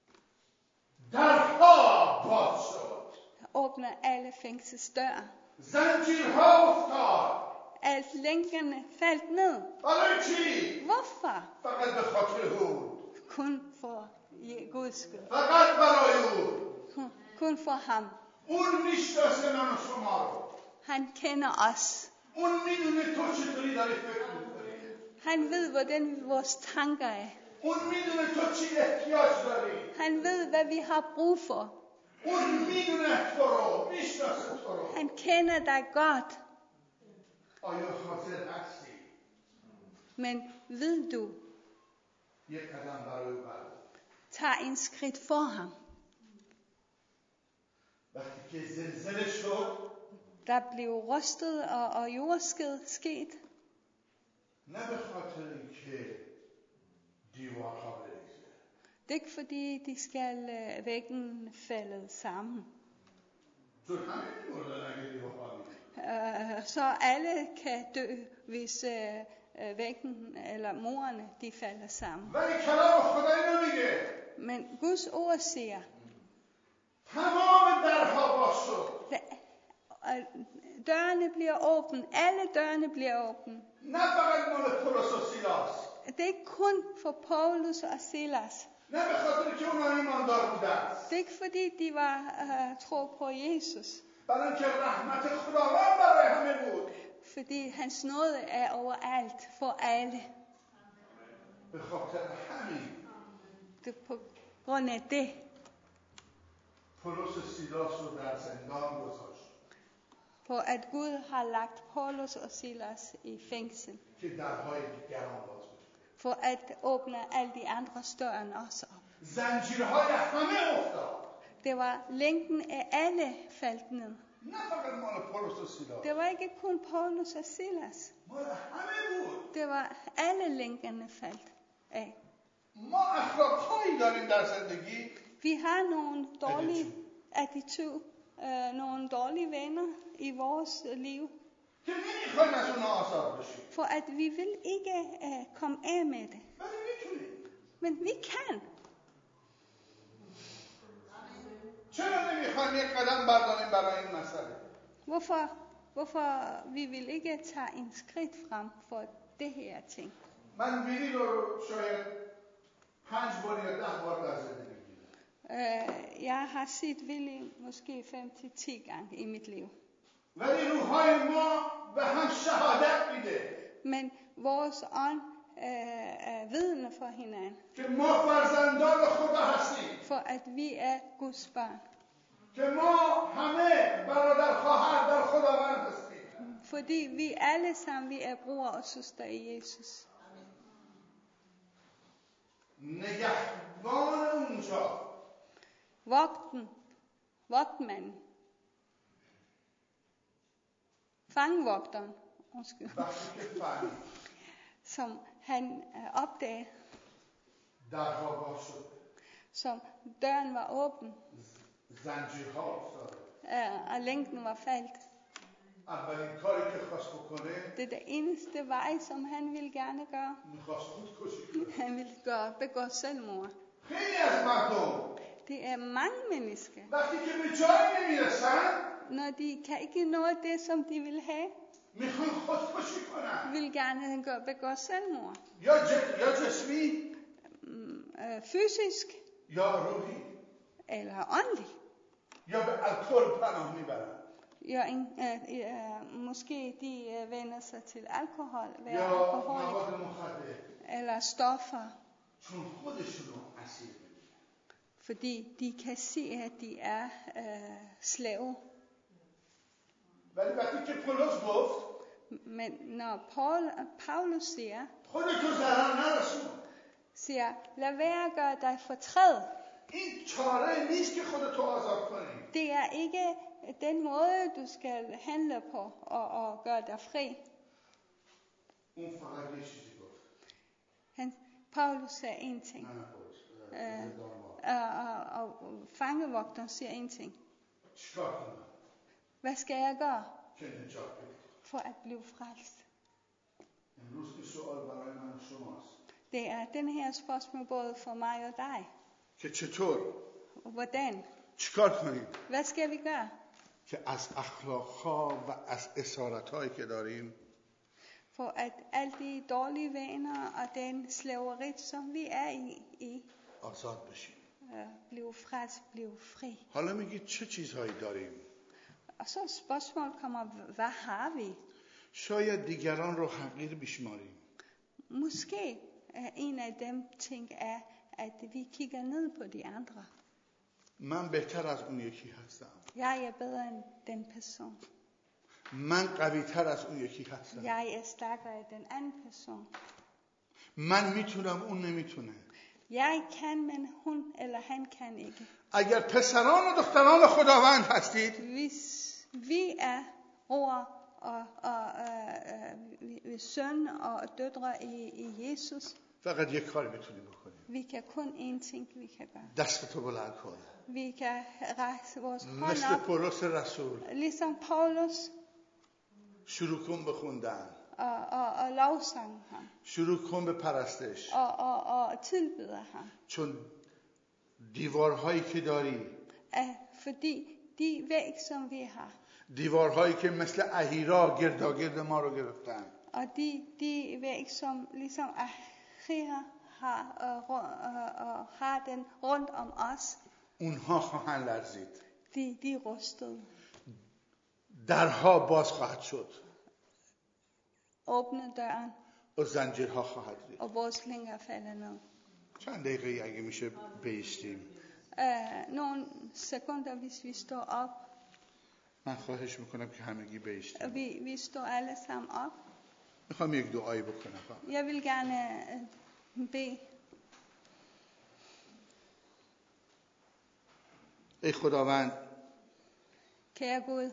درها باز شد. Åbnede alle fængselsdøre. زنجیرها افتاد. Alt lænkerne faldt ned. برای چی؟ Hvorfor? فقط به خاطر او. Kun for Je- Guds skyld. فقط برای او. Kun, kun for ham. اون میشناسه من و شما رو. Han kender os. اون میدونه تو چطوری داری فکر میکنی. Han ved, hvordan vores tanker er. اون میدونه تو چی احتیاج داری. Han ved, hvad vi har brug for. اون میدونه تو رو. میشناسه تو رو. Han kender dig godt. آیا حاضر هستی Men ved du, یک قدم برای او برداری؟ tag en skridt for ham. وقتی که زلزله شد Der blev rystet og, og jordskred sket. نه به خاطر اینکه دیوارها بریزه. Det er ikke fordi, de skal øh, væggen faldet sammen. چون همه می‌مردن اگه دیوارها می‌ریخت. Øh, så alle kan dø, hvis øh, øh, væggen eller murene de falder sammen. ولی کلام خدا اینو میگه Men Guds ord siger, تمام درها باز شد. at at dørene bliver åbne. Alle dørene bliver åbne. نه فقط مال پولس و سیلاس. Det er ikke kun for Paulus og Silas. نه به خاطر که اونا ایماندار بودن. Det er ikke fordi, de var uh, tro på Jesus. برای اینکه رحمت خداوند برای همه بود. Fordi hans nåde er overalt for alle. به خاطر همین Det er på grund af det, پولس و سیلاس رو در زندان گذاشت på at Gud har lagt Paulus og Silas i fængsel. که درهای دیگران باز بشه. For at åbne alle de andre døren også op. زنجیرهای همه افتاد. Det var lænken af alle faldt ned. نه فقط مال پولس و سیلاس. Det var ikke kun Paulus og Silas. مال همه بود. Det var alle lænkerne faldt af. ما اخلاقهایی داریم در زندگی Vi har nogle dårlige attitude, øh, nogle dårlige venner i vores liv, که نمیخوایم از اونها آزاد بشیم. for at vi vil ikke øh, komme af med det. ولی میتونیم. Men vi kan. چرا نمیخوایم یک قدم برداریم برای این مسئله؟ Hvorfor, hvorfor vi vil ikke tage en skridt frem for det her ting? من ویلی رو شاید پنج بار یا ده بار در زندگی دیدم. Øh, jeg har set Willy måske fem til ti gange i mit liv. ولی روحای ما به هم شهادت میده Men vores ånd øh, er vidne for hinanden, که ما فرزندان خدا هستیم. for at vi er Guds barn. که ما همه برادر خواهر در خداوند هستیم. Fordi vi alle sammen, vi er bror og søster i Jesus. نگهبان اونجا Vogten, vogtmanden, fangvogteren, undskyld, وقتی که فهمید som han øh, opdagede, درها باز شد som døren var åben, زنجیرها افتاد. øh, og lænken var faldt. اولین کاری که خواست بکنه Det er det eneste vej, som han ville gerne gøre. میخواست خودکشی کنه. Han ville gøre, begå selvmord. خیلی از مردم Det er mange mennesker. وقتی که به جایی نمیرسن Når de kan ikke nå det, som de vil have, میخوان خودکشی کنن. vil gerne gøre, begå selvmord. یا ج- یا جسمی Mm, øh, fysisk یا روحی eller åndelig. یا به الکل پناه میبرن Ja, en, øh, øh, måske de øh, vender sig til alkohol, være یا alkoholik, مواد مخدر eller stoffer, چون خودشون رو اسیر می‌بینن. Fordi de kan se, at de er øh, slave. ولی وقتی که پولس گفت Men når Paul, Paulus siger, خودتو ضرر نرسون، siger, lad være at gøre dig fortræd. این چاره نیست که خودتو آزاد کنی. Det er ikke den måde, du skal handle på og, og gøre dig fri. اون فقط یه چیزی گفت. Han, Paulus siger en ting, نه نه پولس. Øh. اه، og, og, og fangevogteren siger en ting. چیکار کنم Hvad skal jeg gøre که نجات بدم؟ for at blive frelst? امروز این سوال برای من و شماست Det er den her spørgsmål både for mig og dig. که چطور Og hvordan? چیکار کنیم Hvad skal vi gøre که از اخلاقها و از اسارتهایی که داریم for at alle de dårlige vaner og den slaveri, som vi er i, i آزاد بشیم؟ øh, blive frelst, blive fri? حالا میگید چه چیزهایی داریم؟ Og så spørgsmålet kommer, hvad har vi? شاید دیگران رو حقیر بشماریم. Måske er en af dem ting er, at vi kigger ned på de andre. من بهتر از اون یکی هستم. Jeg er bedre end den person. من قوی تر از اون یکی هستم. Jeg er stærkere end den anden person. من میتونم اون نمیتونه. Jeg kan, men hun eller han kan ikke. اگر پسران و دختران خداوند هستید Hvis vi er ord og, og øh, øh, vi søn og døtre i, i Jesus, فقط یک کاری میتونیم بکنیم. vi kan kun én ting, vi kan gøre. دستتو بلند کن. Vi kan rejse vores hånd مثل op, پولس رسول ligesom Paulus, شروع کن به خوندن. og, og, og lovsange ham, شروع کن به پرستش. og, og, og tilbede ham. چون دیوارهایی که داری، At, fordi de væg, som vi har, دیوارهایی که مثل اهیرا گرداگرد ما رو گرفتن، og de, de væg, som ligesom Ahira har, øh, ru- øh, øh, har den rundt om os, اونها خواهند لرزید. de, de er rustede. درها باز خواهد شد Åbne døren, و زنجیرها خواهد رید. og vores længer falder ned. چند دقیقه اگه میشه بیستیم. Øh, nogle sekunder, hvis vi står op, من خواهش میکنم که همگی og بیستیم. vi, vi står alle sammen op. میخوام یک دعایی بکنم. Jeg vil gerne øh, bede. ای خداوند، Kære Gud,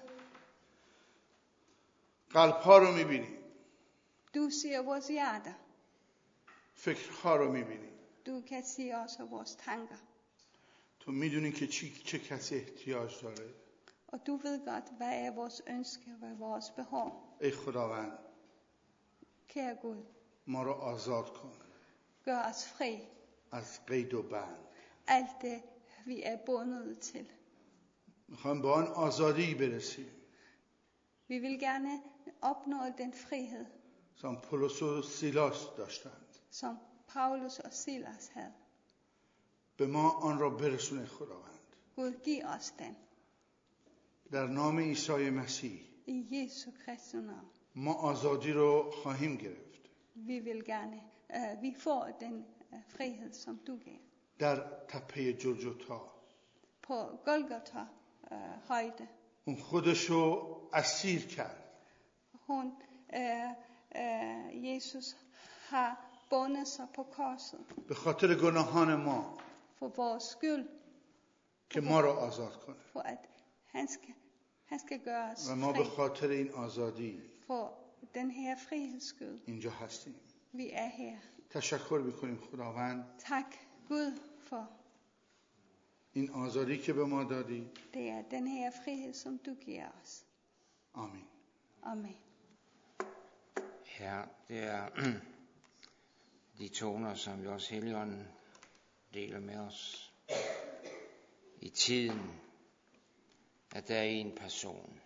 قلبها رو میبینی، du ser vores hjerter. فکرها رو میبینی. Du kan se også vores tanker. تو میدونی که چی چه کسی احتیاج داره. Og du ved godt, hvad er vores ønske, hvad er vores behov. ای خداوند، Kære Gud, ما رو آزاد کن gør os fri. از قید و بند. Alt det, vi er bundet til. میخوام به آن آزادی برسیم Vi vil gerne opnå den frihed, som پولس و سیلاس داشتند. som Paulus og Silas havde. به ما آن را برسون خداوند. Gud, giv os den. در نام عیسی مسیح I Jesu Kristi navn. ما آزادی رو خواهیم گرفت. Vi vil gerne, uh, vi får den uh, frihed, som du giver. در تپه جلجتا På Golgotha uh, højde. اون خودش رو اسیر کرد Hun, uh, uh, Jesus har bundet sig på korset به خاطر گناهان ما for vores skyld, که ما را آزاد کنه. for at han skal, han skal gøre os و ما به fri. خاطر این آزادی For den her friheds skyld. اینجا هستیم. Vi er her. تشکر میکنیم خداوند، Tak Gud for این آزادی که به ما دادی. det er den her frihed, som du giver os. آمین. Amen. Ja, det er de toner, som vi også Helligånden deler med os i tiden, at der er en person,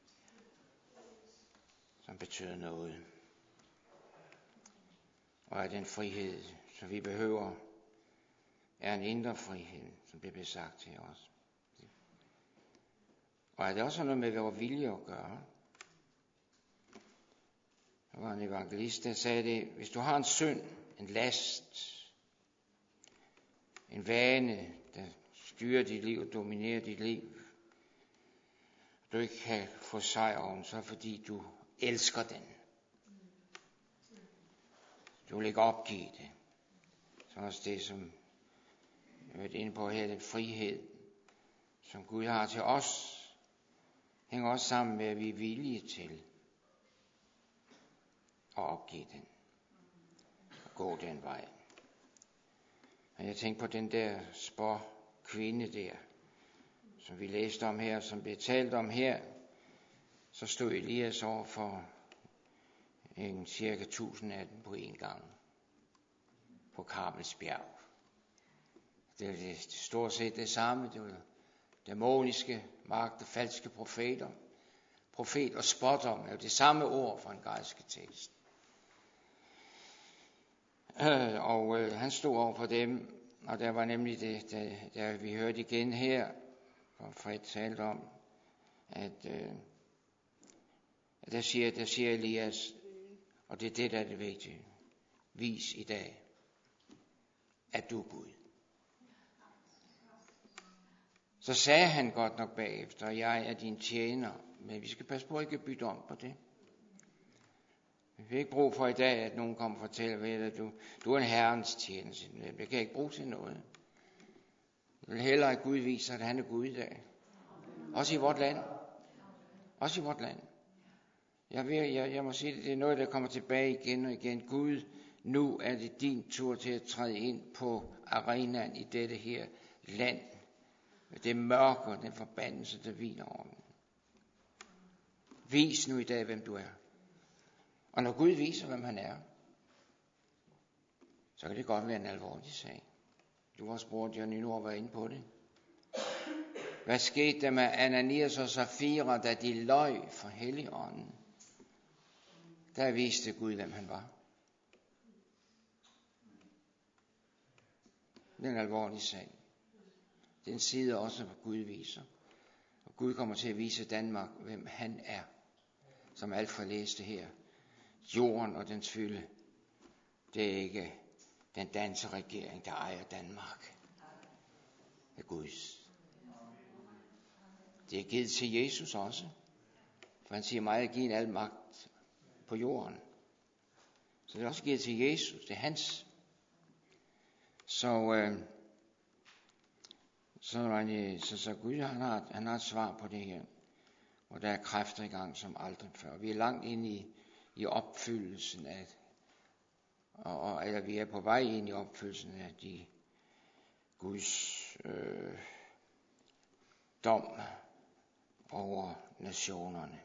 som betyder noget. Og at den frihed, som vi behøver, er en indre frihed, som det bliver sagt til os. Og at det også har noget med vores vilje at gøre. Der var en evangelist, der sagde det, hvis du har en synd, en last, en vane, der styrer dit liv og dominerer dit liv, du ikke kan få sejr over den, så fordi du elsker den. Du vil ikke opgive det. Så også det, som jeg har været inde på her, den frihed, som Gud har til os, hænger også sammen med, at vi er villige til at opgive den. Og gå den vej. Og jeg tænker på den der spår kvinde der, som vi læste om her, som blev talt om her, så stod Elias over for en cirka tusind af dem på en gang. På Karmels bjerg. Det var det, stort set det samme. Det var dæmoniske magter, falske profeter. Profet og spådom er jo det samme ord fra en græske tekst. Øh, og øh, han stod over for dem, og der var nemlig det, der, der vi hørte igen her, hvor Fred talte om, at øh, der, siger, der siger Elias, og det er det, der er det vigtige, vis i dag, at du er Gud. Så sagde han godt nok bagefter, jeg er din tjener, men vi skal passe på ikke at bytte om på det. Vi har ikke brug for i dag, at nogen kommer og fortæller ved dig, at du, du er en herrens tjener. Det kan jeg ikke bruge til noget. Jeg vil hellere, at Gud viser, at han er Gud i dag. Også i vort land. Også i vort land. Jeg, vil, jeg, jeg må sige, at det er noget, der kommer tilbage igen og igen. Gud, nu er det din tur til at træde ind på arenaen i dette her land. Det mørke og den forbandelse, der hviler over dem. Vis nu i dag, hvem du er. Og når Gud viser, hvem han er, så kan det godt være en alvorlig sag. Du har spurgt, Johnny, nu har været inde på det. Hvad skete der med Ananias og Safira, da de løj for Helligånden? Der viste Gud, hvem han var. Det er en alvorlig sag. Den side også, hvor Gud viser. Og Gud kommer til at vise Danmark, hvem han er. Som Alfred læste her. Jorden og dens fylde. Det er ikke den danske regering, der ejer Danmark. Det er Guds. Det er givet til Jesus også. For han siger mig at give en al magt på jorden. Så det er også givet til Jesus. Det er hans. Så, øh, så, så, så Gud han har, han har et svar på det her. Og der er kræfter i gang som aldrig før. Vi er langt inde i, i opfyldelsen af, og, og, eller vi er på vej ind i opfyldelsen af de Guds øh, dom over nationerne.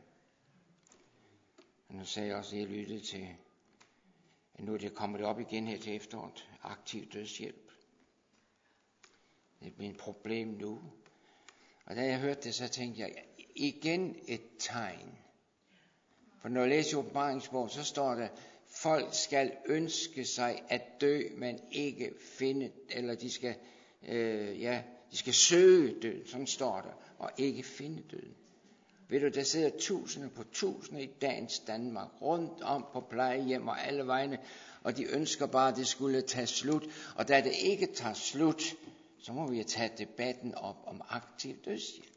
Og nu sagde jeg også, at jeg lyttede til, at nu er det kommet op igen her til efteråret, aktiv dødshjælp. Det er et problem nu. Og da jeg hørte det, så tænkte jeg, igen et tegn. For når jeg læser åbenbaringsbogen, så står der, folk skal ønske sig at dø, men ikke finde, eller de skal, øh, ja, de skal søge døden, sådan står der, og ikke finde døden. Ved du, der sidder tusinder på tusinder i dagens Danmark, rundt om på plejehjem og alle vegne, og de ønsker bare, at det skulle tage slut. Og da det ikke tager slut, så må vi tage debatten op om aktiv dødshjælp.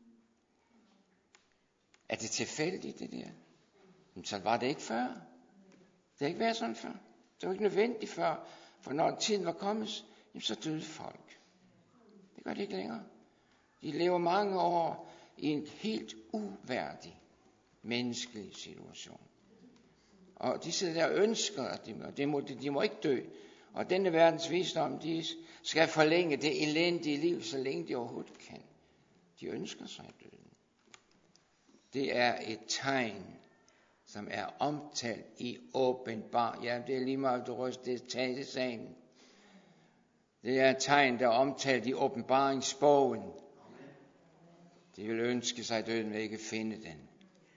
Er det tilfældigt, det der? Men så var det ikke før. Det har ikke været sådan før. Det var ikke nødvendigt før, for når tiden var kommet, så døde folk. Det gør det ikke længere. De lever mange år i en helt uværdig menneskelig situation. Og de sidder der og ønsker, at de, de, må, de må ikke dø. Og denne verdens visdom, de skal forlænge det elendige liv, så længe de overhovedet kan. De ønsker sig døden. Det er et tegn, som er omtalt i åbenbar. Ja, det er lige meget, du ryster det taget i sagen. Det er et tegn, der er omtalt i åbenbaringsbogen. De vil ønske sig døden, men ikke finde den.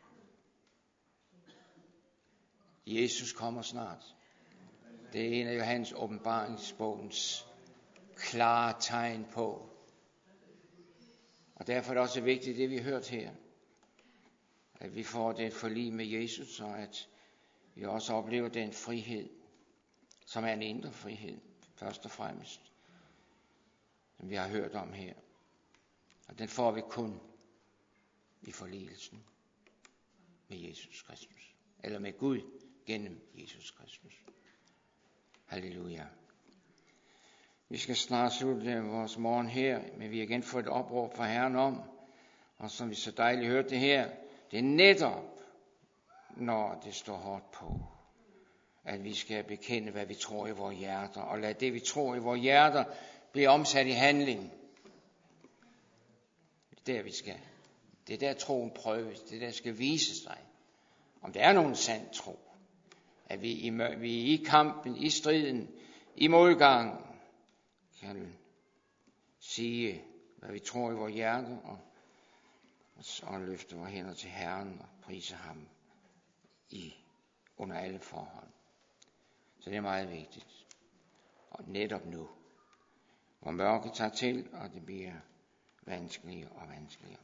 Jesus kommer snart. Det er en af Johannes åbenbaringsbogens klare tegn på. Og derfor er det også vigtigt, det vi har hørt her, at vi får det forlig med Jesus, og at vi også oplever den frihed, som er en indre frihed, først og fremmest. som vi har hørt om her. Og den får vi kun i forligelsen med Jesus Kristus. Eller med Gud gennem Jesus Kristus. Halleluja. Vi skal snart slutte vores morgen her, men vi har igen fået et opråb fra Herren om, og som vi så dejligt hørte det her, det er netop, når det står hårdt på, at vi skal bekende, hvad vi tror i vores hjerter, og lade det, vi tror i vores hjerter, blive omsat i handling. Det er der, vi skal. Det er der, troen prøves. Det er der, skal vise sig, om det er nogen sand tro. At vi i, vi i kampen, i striden, i modgangen, kan sige, hvad vi tror i vores hjerte, og, og løfte vores hænder til Herren og prise ham i, under alle forhold. Så det er meget vigtigt. Og netop nu, hvor mørket tager til, og det bliver vanskeligere og vanskeligere.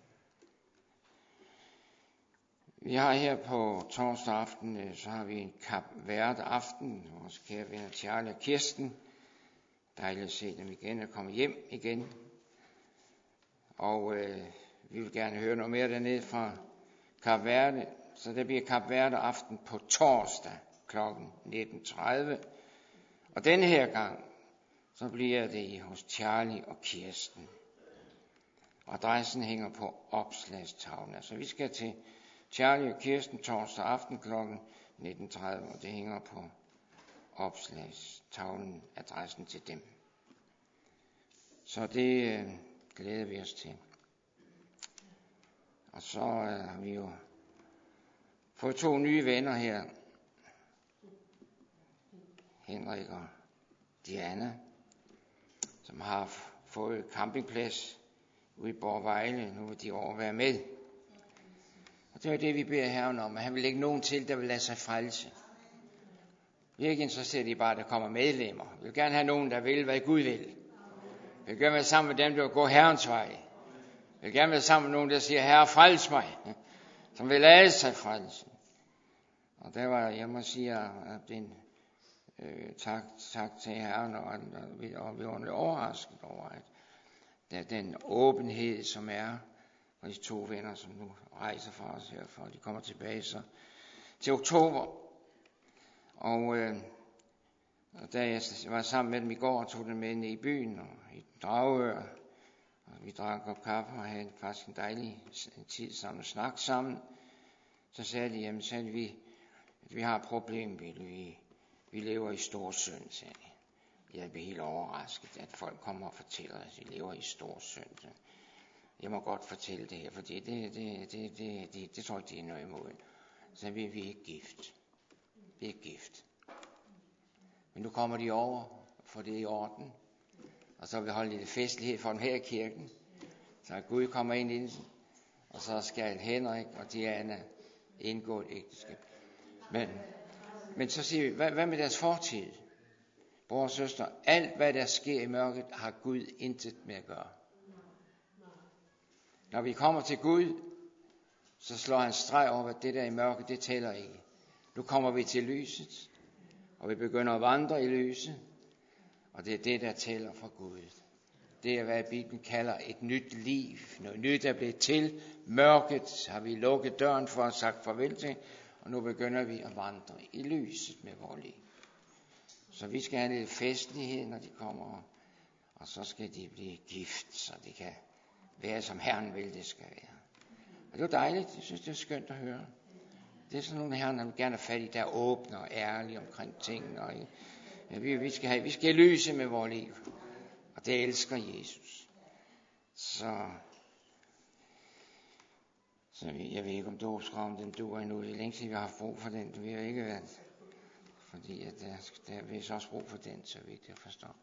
Vi har her på torsdag aften, så har vi en Kap Verde aften. Vores kære venner Charlie og Kirsten. Dejligt at se dem igen og komme hjem igen. Og øh, vi vil gerne høre noget mere dernede fra Kap Verde. Så det bliver Kap Verde aften på torsdag klokken nitten tredive. Og denne her gang, så bliver det hos Charlie og Kirsten. Og adressen hænger på opslagstavlen. Så vi skal til Charlie og Kirsten torsdag aften klokken nitten tredive, og det hænger på opslagstavlen, adressen til dem. Så det øh, glæder vi os til. Og så øh, har vi jo fået to nye venner her. Henrik og Diana, som har fået campingplads ude i Borgvejle. Nu vil de over være med. Og det er det, vi beder Herren om, at han vil lægge nogen til, der vil lade sig frelse. Vi er ikke interesseret i bare, at der kommer medlemmer. Vi vil gerne have nogen, der vil, hvad Gud vil. Vi vil gerne være sammen med dem, der vil gå Herrens vej. Vi vil gerne være sammen med nogen, der siger, Herre, frels mig. Som vil lade sig frelse. Og der var, jeg må sige, at den, øh, tak, tak til Herren, og, og, og vi var overrasket over, at der, den åbenhed, som er, og de to venner, som nu rejser fra os her, for de kommer tilbage så til oktober. Og, øh, og da jeg var sammen med dem i går, og tog dem med ind i byen og i Dragør, og vi drak op kaffe og havde faktisk en dejlig tid sammen og snak sammen, så sagde de, jamen sagde de, vi, at vi har et problem, vi, vi lever i stor synd, sagde de. Jeg blev helt overrasket, at folk kommer og fortæller, at de lever i stor synd. Jeg må godt fortælle det her, for det, det, det, det, det, det, det tror jeg, det er noget imod. Så vi, vi er ikke gift. Vi er ikke gift. Men nu kommer de over, for det er i orden. Og så vil vi holde lidt festlighed for dem her i kirken. Så Gud kommer ind i den. Og så skal Henrik og Diana indgå et ægteskab. Men, men så siger vi, hvad, hvad med deres fortid? Bror og søster, alt hvad der sker i mørket, har Gud intet med at gøre. Når vi kommer til Gud, så slår han streg over, at det der i mørket, det tæller ikke. Nu kommer vi til lyset, og vi begynder at vandre i lyset, og det er det, der tæller for Gud. Det er, hvad Bibelen kalder et nyt liv. Noget nyt er blevet til. Mørket har vi lukket døren for og sagt farvel til, og nu begynder vi at vandre i lyset med vores liv. Så vi skal have lidt festlighed, når de kommer, og så skal de blive gift, så det kan være, som Herren vil, det skal være. Og det er dejligt. Jeg synes, det er skønt at høre. Det er sådan nogle Herren, der vil gerne have fat i, der er åbne og ærlige omkring tingene. Og, ja, vi, vi, skal have, vi skal lyse med vores liv. Og det elsker Jesus. Så, så jeg ved ikke, om dåbsgraven den duer endnu. Det er længe siden, vi har haft brug for den. Det har ikke været. Fordi at der, der er vist også brug for den, så vidt jeg forstår.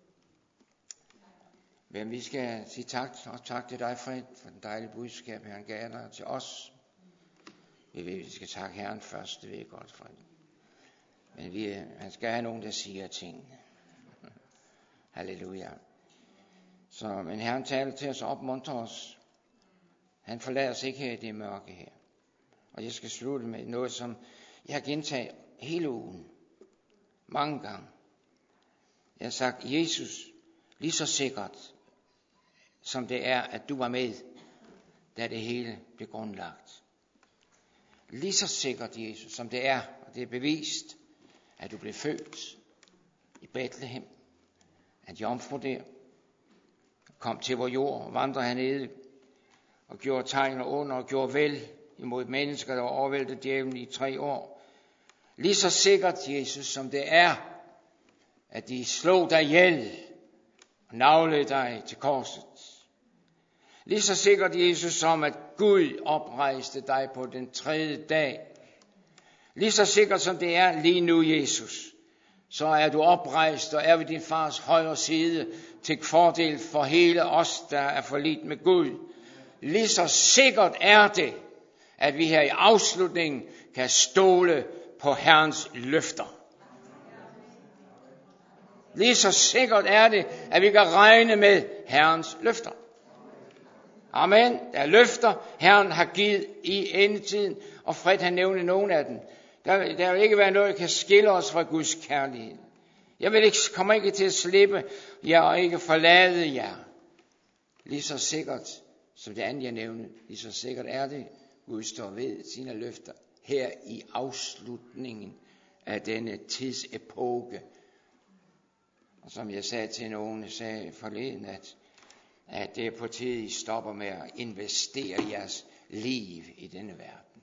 Men vi skal sige tak, og tak til dig, Fred, for den dejlige budskab, han gav dig til os. Vi ved, vi skal takke Herren først, det ved jeg godt, Fred. Men vi, han skal have nogen, der siger tingene. Halleluja. Så, men Herren taler til os og opmuntrer os. Han forlader os ikke her i det mørke her. Og jeg skal slutte med noget, som jeg har gentaget hele ugen. Mange gange. Jeg har sagt, Jesus, lige så sikkert, som det er, at du var med, da det hele blev grundlagt. Lige så sikkert, Jesus, som det er, og det er bevist, at du blev født i Bethlehem, at jomfru der kom til vor jord og vandrede hernede og gjorde tegn og under og gjorde vel imod mennesker, der var overvældet djævlen i tre år. Lige så sikkert, Jesus, som det er, at de slog dig ihjel og naglede dig til korset. Lige så sikkert, Jesus, som at Gud oprejste dig på den tredje dag. Lige så sikkert, som det er lige nu, Jesus, så er du oprejst og er ved din fars højre side til fordel for hele os, der er forlidt med Gud. Lige så sikkert er det, at vi her i afslutningen kan stole på Herrens løfter. Lige så sikkert er det, at vi kan regne med Herrens løfter. Amen. Der er løfter, Herren har givet i endetiden, og Fred har nævnt nogle af dem. Der, der vil ikke være noget, der kan skille os fra Guds kærlighed. Jeg vil ikke, kommer ikke til at slippe jer og ikke forlade jer. Lige så sikkert, som det andet jeg nævnte, lige så sikkert er det, Gud står ved sine løfter her i afslutningen af denne tidsepoke. Og som jeg sagde til nogen, jeg sagde forleden, at, at det er på tide, I stopper med at investere jeres liv i denne verden.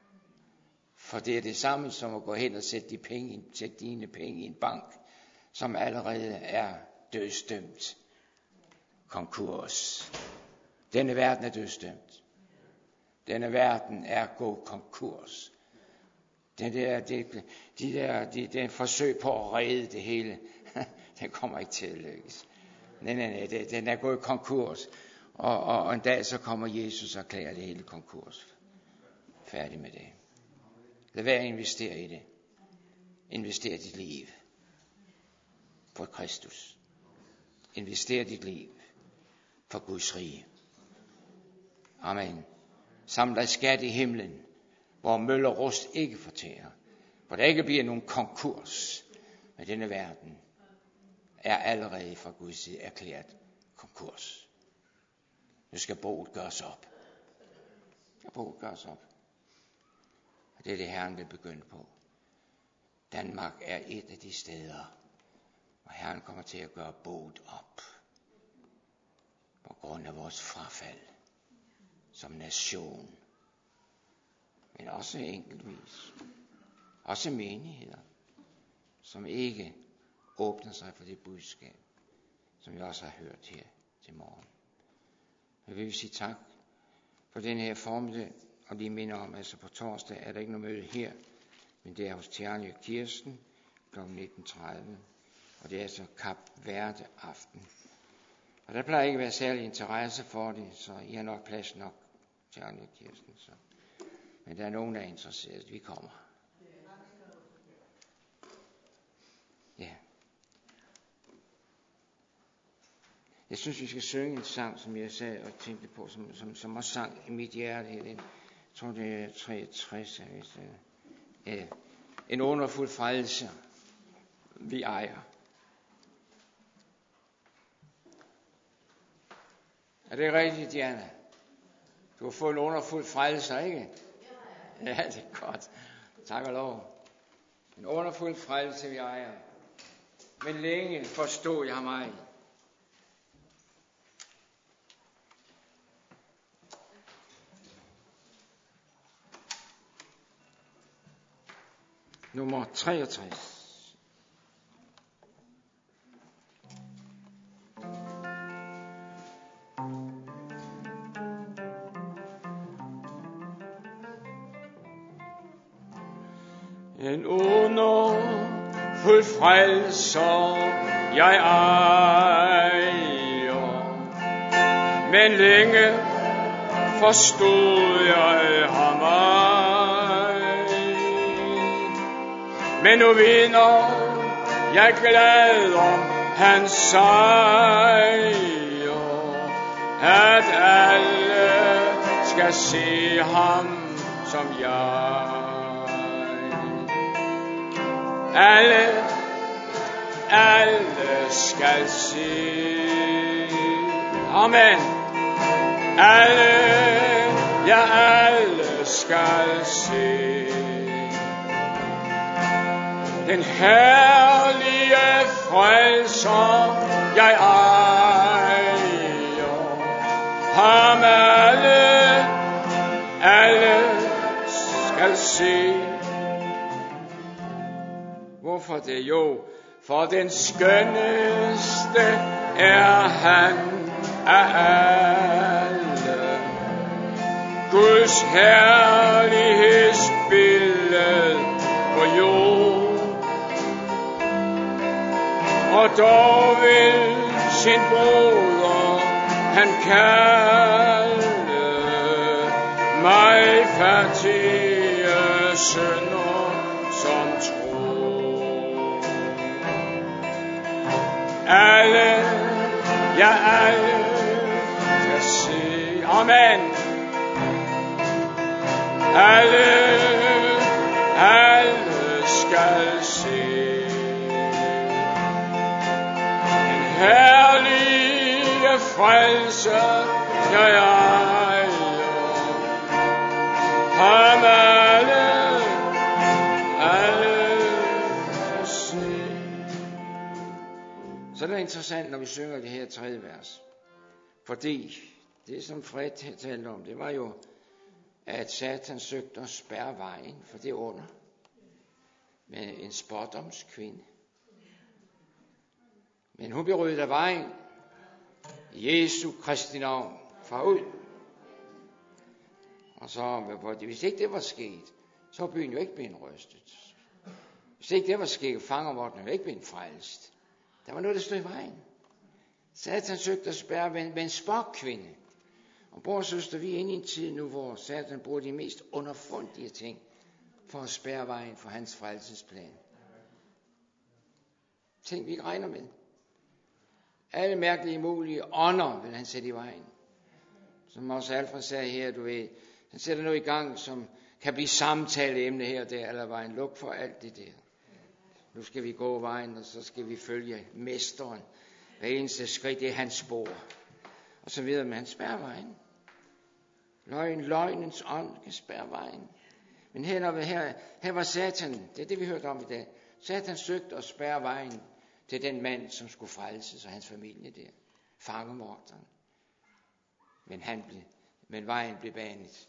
For det er det samme som at gå hen og sætte, de penge, sætte dine penge i en bank, som allerede er dødsdømt. Konkurs. Denne verden er dødsdømt. Denne verden er gået konkurs. Det der, det, de der, de, det er en forsøg på at redde det hele. Den kommer ikke til at lykkes. Nej, nej, nej, det, den er gået konkurs. Og, og, og en dag så kommer Jesus og erklærer det hele konkurs. Færdig med det. Lad være at investere i det. Invester dit liv for Kristus. Invester dit liv for Guds rige. Amen. Samle dig skat i himlen, hvor møl og rust ikke fortærer. Hvor der ikke bliver nogen konkurs. Men denne verden er allerede fra Guds side erklæret konkurs. Nu skal boet gøres op. Nu skal boet gøres op. Og det er det Herren vil begynde på. Danmark er et af de steder, hvor Herren kommer til at gøre boet op. På grund af vores frafald som nation. Men også enkeltvis. Også menigheder, som ikke åbner sig for det budskab, som vi også har hørt her til morgen. Jeg vil sige tak for den her formiddag, og lige minder om, at altså på torsdag er der ikke noget møde her, men det er hos Tjerne og Kirsten kl. nitten tredive, og det er altså Kap Verde aften. Og der plejer ikke at være særlig interesse for det, så I har nok plads nok, Tjerne og Kirsten. Så. Men der er nogen, der er interesseret. Vi kommer. Ja. Jeg synes, vi skal synge en sang, som jeg sagde og tænkte på, som, som, som også sang i mit hjerte. Jeg tror, det er treogtres. Ja. En underfuld frelse, vi ejer. Er det rigtigt, Diana? Du har fået en underfuld frelse, ikke? Ja, det er godt. Tak og lov. En underfuld frelse, vi ejer. Men længe forstod jeg mig. Nummer treogtres. En underfuld frelser jeg ejer, men længe forstod jeg ham ej. Men nu vinder jeg glad om hans sejr, at alle skal se ham som jeg. Alle, alle skal se. Amen. Alle, ja alle skal se den herlige frelser, jeg ejer. Ham alle, alle skal se. Hvorfor det? Jo, for den skønneste er han af alle. Guds herlighedsbillede på jord. Og dog vil sin broder han kalde mig fattige synder som tror. Alle, ja alle skal se. Amen. Alle, alle skal se den herlige frelse, jeg ejer. Ham alle, alle skal se. Så det er interessant, når vi synger det her tredje vers. Fordi det, som Fred talte om, det var jo, at Satan søgte at spærre vejen for det under med en spådomskvinde. Men hun blev ryddet af vejen i Jesu Kristi navn fra ud. Og så, hvis ikke det var sket, så var byen jo ikke blevet rystet. Hvis ikke det var sket, fangervognen jo ikke blevet frelst. Der var noget, der stod i vejen. Satan søgte at spærre med en spåkvinde. Og bror og søster, vi er inde i en tid nu, hvor Satan bruger de mest underfundige ting for at spærre vejen for hans frelsesplan. Ting, vi ikke regner med. Alle mærkelige mulige ånder vil han sætte i vejen. Som også Alfred sagde her, du ved, han sætter noget i gang, som kan blive samtaleemne her og der, eller vejen. Luk for alt det der. Nu skal vi gå vejen, og så skal vi følge mesteren. Hver eneste skridt, det er hans spor. Og så videre, men han spærrer vejen. Løgn, løgnens ånd kan spærre vejen. Men her, her, her var Satan, det er det vi hørte om i dag. Satan søgte at spærre vejen til den mand, som skulle frelses, og hans familie der. Fangemorderen. Men, han blev, men vejen blev banet.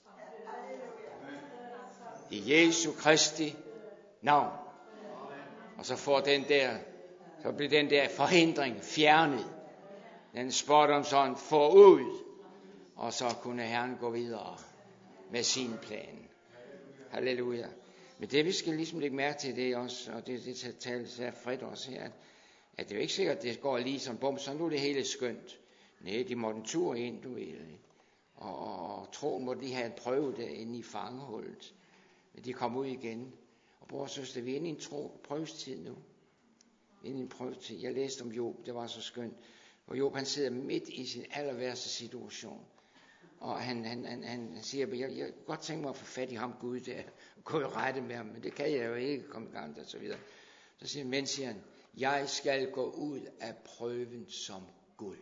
I Jesu Kristi navn. Og så får den der, så bliver den der forhindring fjernet. Den spådomsånd får ud, og så kunne Herren gå videre med sin plan. Halleluja. Men det vi skal ligesom lægge mærke til, det er også, og det, det tales af Fred også her, at det er jo ikke sikkert, at det går lige som bum, så nu er det hele skønt. Nej, de måtte en tur ind, du ved. Og, og, og troen måtte lige have en prøve derinde i fangehullet. Men de kom ud igen. Og bror og søster, vi er inde i en tro, prøvestid nu. Inde i en prøvestid. Jeg læste om Job, det var så skønt. Hvor Job han sidder midt i sin aller værste situation. Og han, han, han, han siger, jeg, jeg kan godt tænke mig at få fat i ham Gud der, og gå i rette med ham, men det kan jeg jo ikke komme i gang, og så videre. Så siger han, men siger han, jeg skal gå ud af prøven som guld.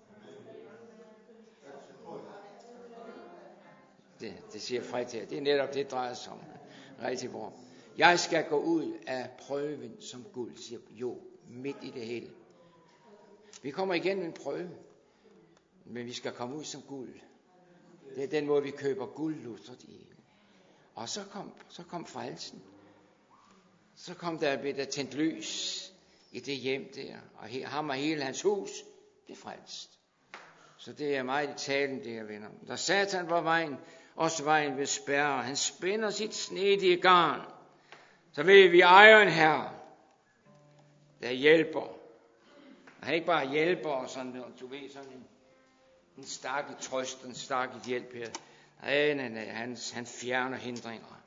Det, det siger Fred her, det er netop det, drejer sig om. Rigtig bra. Jeg skal gå ud af prøven som guld, siger Job, midt i det hele. Vi kommer igen med en prøve, men vi skal komme ud som guld. Det er den måde, vi køber guldlustret i. Og så kom, så kom frelsen. Så kom der, blev der tændt lys i det hjem der, og he, ham og hele hans hus blev frelst. Så det er meget i talen, det her venner. Da Satan var vejen, også vejen ved spærre, han spænder sit snedige garn, så ved vi ejer en herre, der hjælper. Han ikke bare hjælper og sådan, du ved, sådan en, en stakke trøst, en stakke hjælp her. Nej, nej, nej, han, han fjerner hindringer.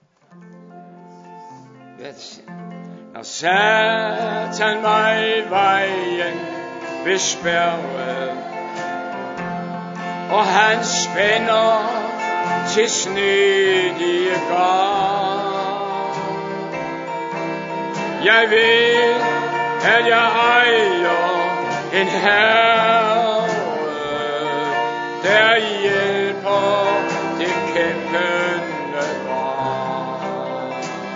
Hvad det siger? Når Satan mig vejen vil spærre, og han spænder til snedige garn. Jeg ved, at jeg ejer en herre, der hjælper det kæmpende barn.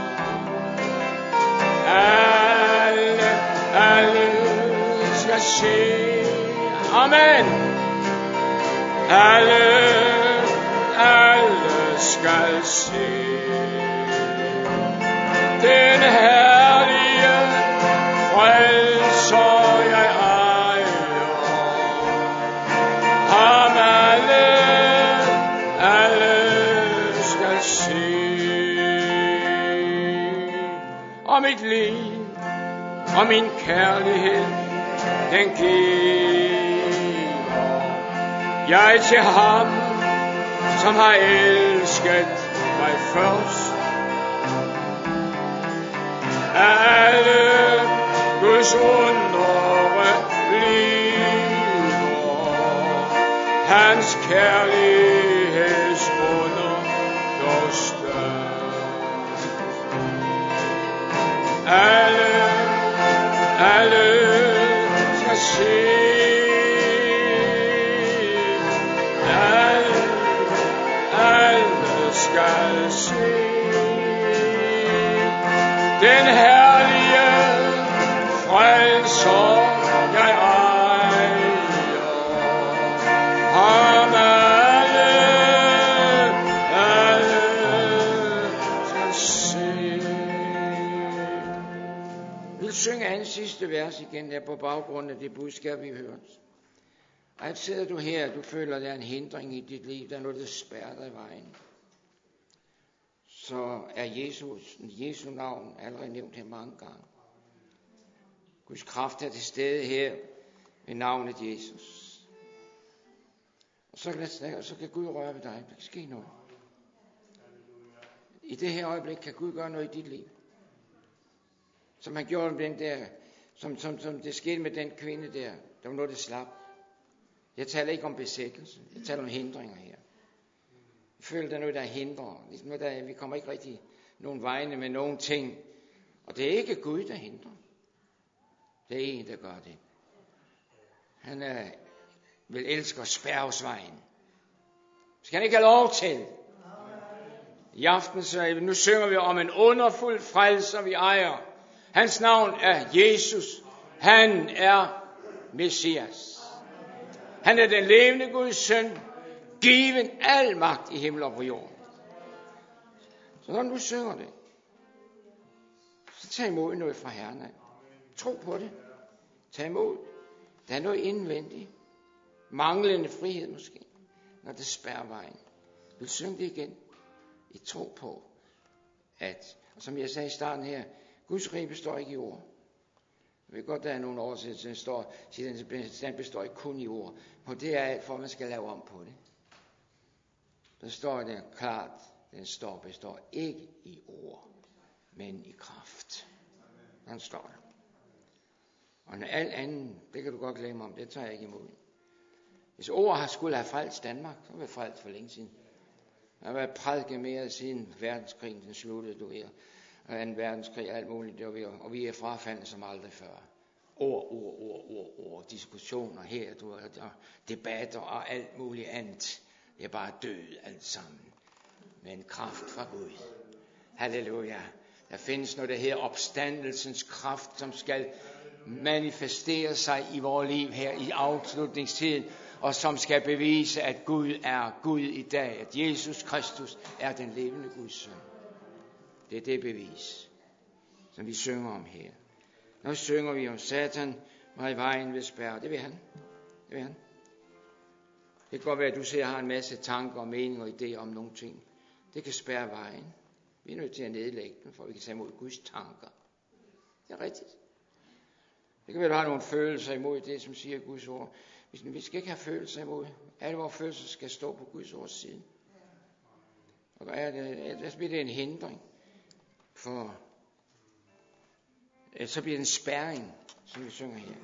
Alle, alle skal se, amen. Alle, alle skal se den herlige frelser jeg ejer. Ham alle, alle skal se. Og mit liv og min kærlighed, den giver jeg til ham, som har elsket mig først. Alle Guds undre bliver hans kærlighedsbunder dog størst. Alle, alle skal se, alle, alle skal se den herlige frelser jeg ejer. Ham alle, alle skal se. Vi vil synge anden sidste vers igen der på baggrund af det budskab vi hørte. Og sidder du her, du føler der er en hindring i dit liv, der er noget der spærrer dig i vejen, så er Jesus, Jesu navn allerede nævnt her mange gange. Guds kraft er til stede her ved navnet Jesus. Og så kan, så kan Gud røre ved dig. Der kan ske noget. I det her øjeblik kan Gud gøre noget i dit liv. Som han gjorde med den der, som, som, som det skete med den kvinde der. Der var noget, der slap. Jeg taler ikke om besættelse. Jeg taler om hindringer her. Jeg føler, der er noget, der hindrer. Ligesom noget, der, vi kommer ikke rigtig nogen vegne med nogen ting. Og det er ikke Gud, der hindrer. Det er en, der gør det. Han er, vil elske at spærre os vejen. Skal han ikke have lov til? I aften, så nu synger vi om en underfuld frelser, vi ejer. Hans navn er Jesus. Han er Messias. Han er den levende Guds søn, given al magt i himmel og på jorden. Så når du synger det, så tag imod noget fra Herren. Tro på det. Tag imod. Der er noget indvendigt. Manglende frihed måske, når det spærrer vejen. Vil synge det igen. I tro på, at, og som jeg sagde i starten her, Guds rige består ikke i ord. Jeg ved godt, der er nogle år siden, den står, den består ikke kun i ord. Og det er alt for, at man skal lave om på det. Der står det klart, den står, består ikke i ord, men i kraft. Den står der. Og når alt andet, det kan du godt glemme om, det tager jeg ikke imod. Hvis ord har skulle have frelst Danmark, så har vi frelst for længe siden. Der har været prædiket mere siden verdenskrigen, den sluttede, du ved. Og anden verdenskrig og alt muligt, det var vi, og vi er frafaldet som aldrig før. Ord, ord, ord, ord, ord, diskussioner her, du ved, og debatter og alt muligt andet. Det er bare død alt sammen. Men kraft fra Gud. Halleluja. Der findes noget, der hedder opstandelsens kraft, som skal manifestere sig i vores liv her i afslutningstiden, og som skal bevise, at Gud er Gud i dag, at Jesus Kristus er den levende Guds søn. Det er det bevis, som vi synger om her. Nu synger vi om Satan, mig i vejen vil spærre. Det vil han. Det vil han. Det kan godt være, at du ser, har en masse tanker og meninger og idéer om nogle ting. Det kan spærre vejen. Vi er nødt til at nedlægge den, for vi kan tage imod Guds tanker. Det er rigtigt. Det kan være, at du har nogle følelser imod det, som siger Guds ord. Vi skal ikke have følelser imod. Alle vores følelser skal stå på Guds ords side. Og er det, ellers bliver det en hindring. For så bliver det en spærring, som vi synger her.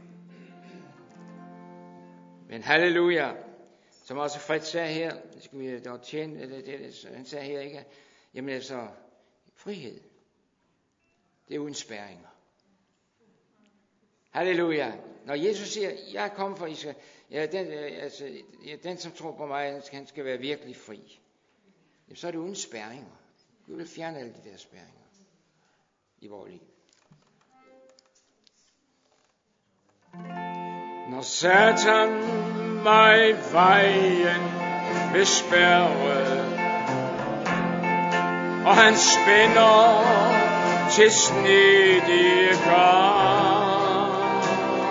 Men halleluja, som også Fred sagde her, det skal vi da tjene, det, det, han sagde her ikke, jamen altså, frihed, det er uden spærringer. Halleluja. Når Jesus siger, jeg er kommet for, I skal, ja, den, øh, altså, ja, den som tror på mig, han skal være virkelig fri. Jamen, så er det uden spærringer. Gud vil fjerne alle de der spærringer i vores liv. Når Satan mig vejen vil spærre, og han spænder til snedige garn,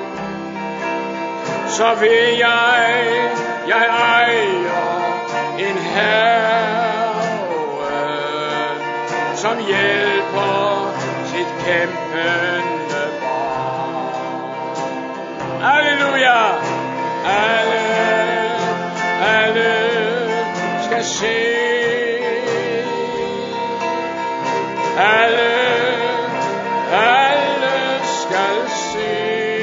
så vil jeg, jeg ejer en herre, som hjælper sit kæmpende barn. Halleluja! Alle, alle skal se, alle, alle skal se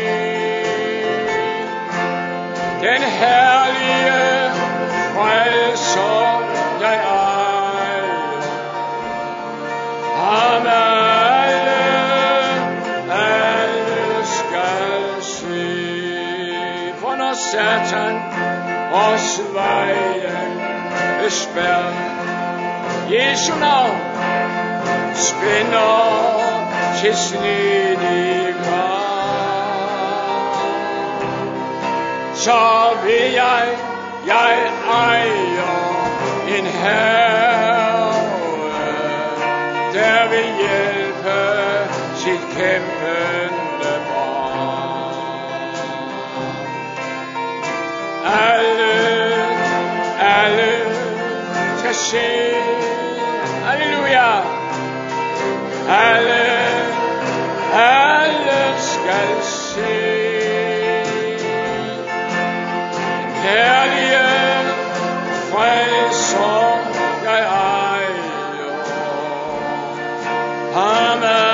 den herlige frelser, jeg ejer. Ham alle, alle skal se. For når Satan os vejen vil spærre, Jesu navn spænder til snedig garn, så vil jeg, jeg ejer en herre, der vil hjælpe sit kæmpende barn. Alle, alle skal se, halleluja, alle, alle skal se den herlige frelser, jeg ejer. Amen.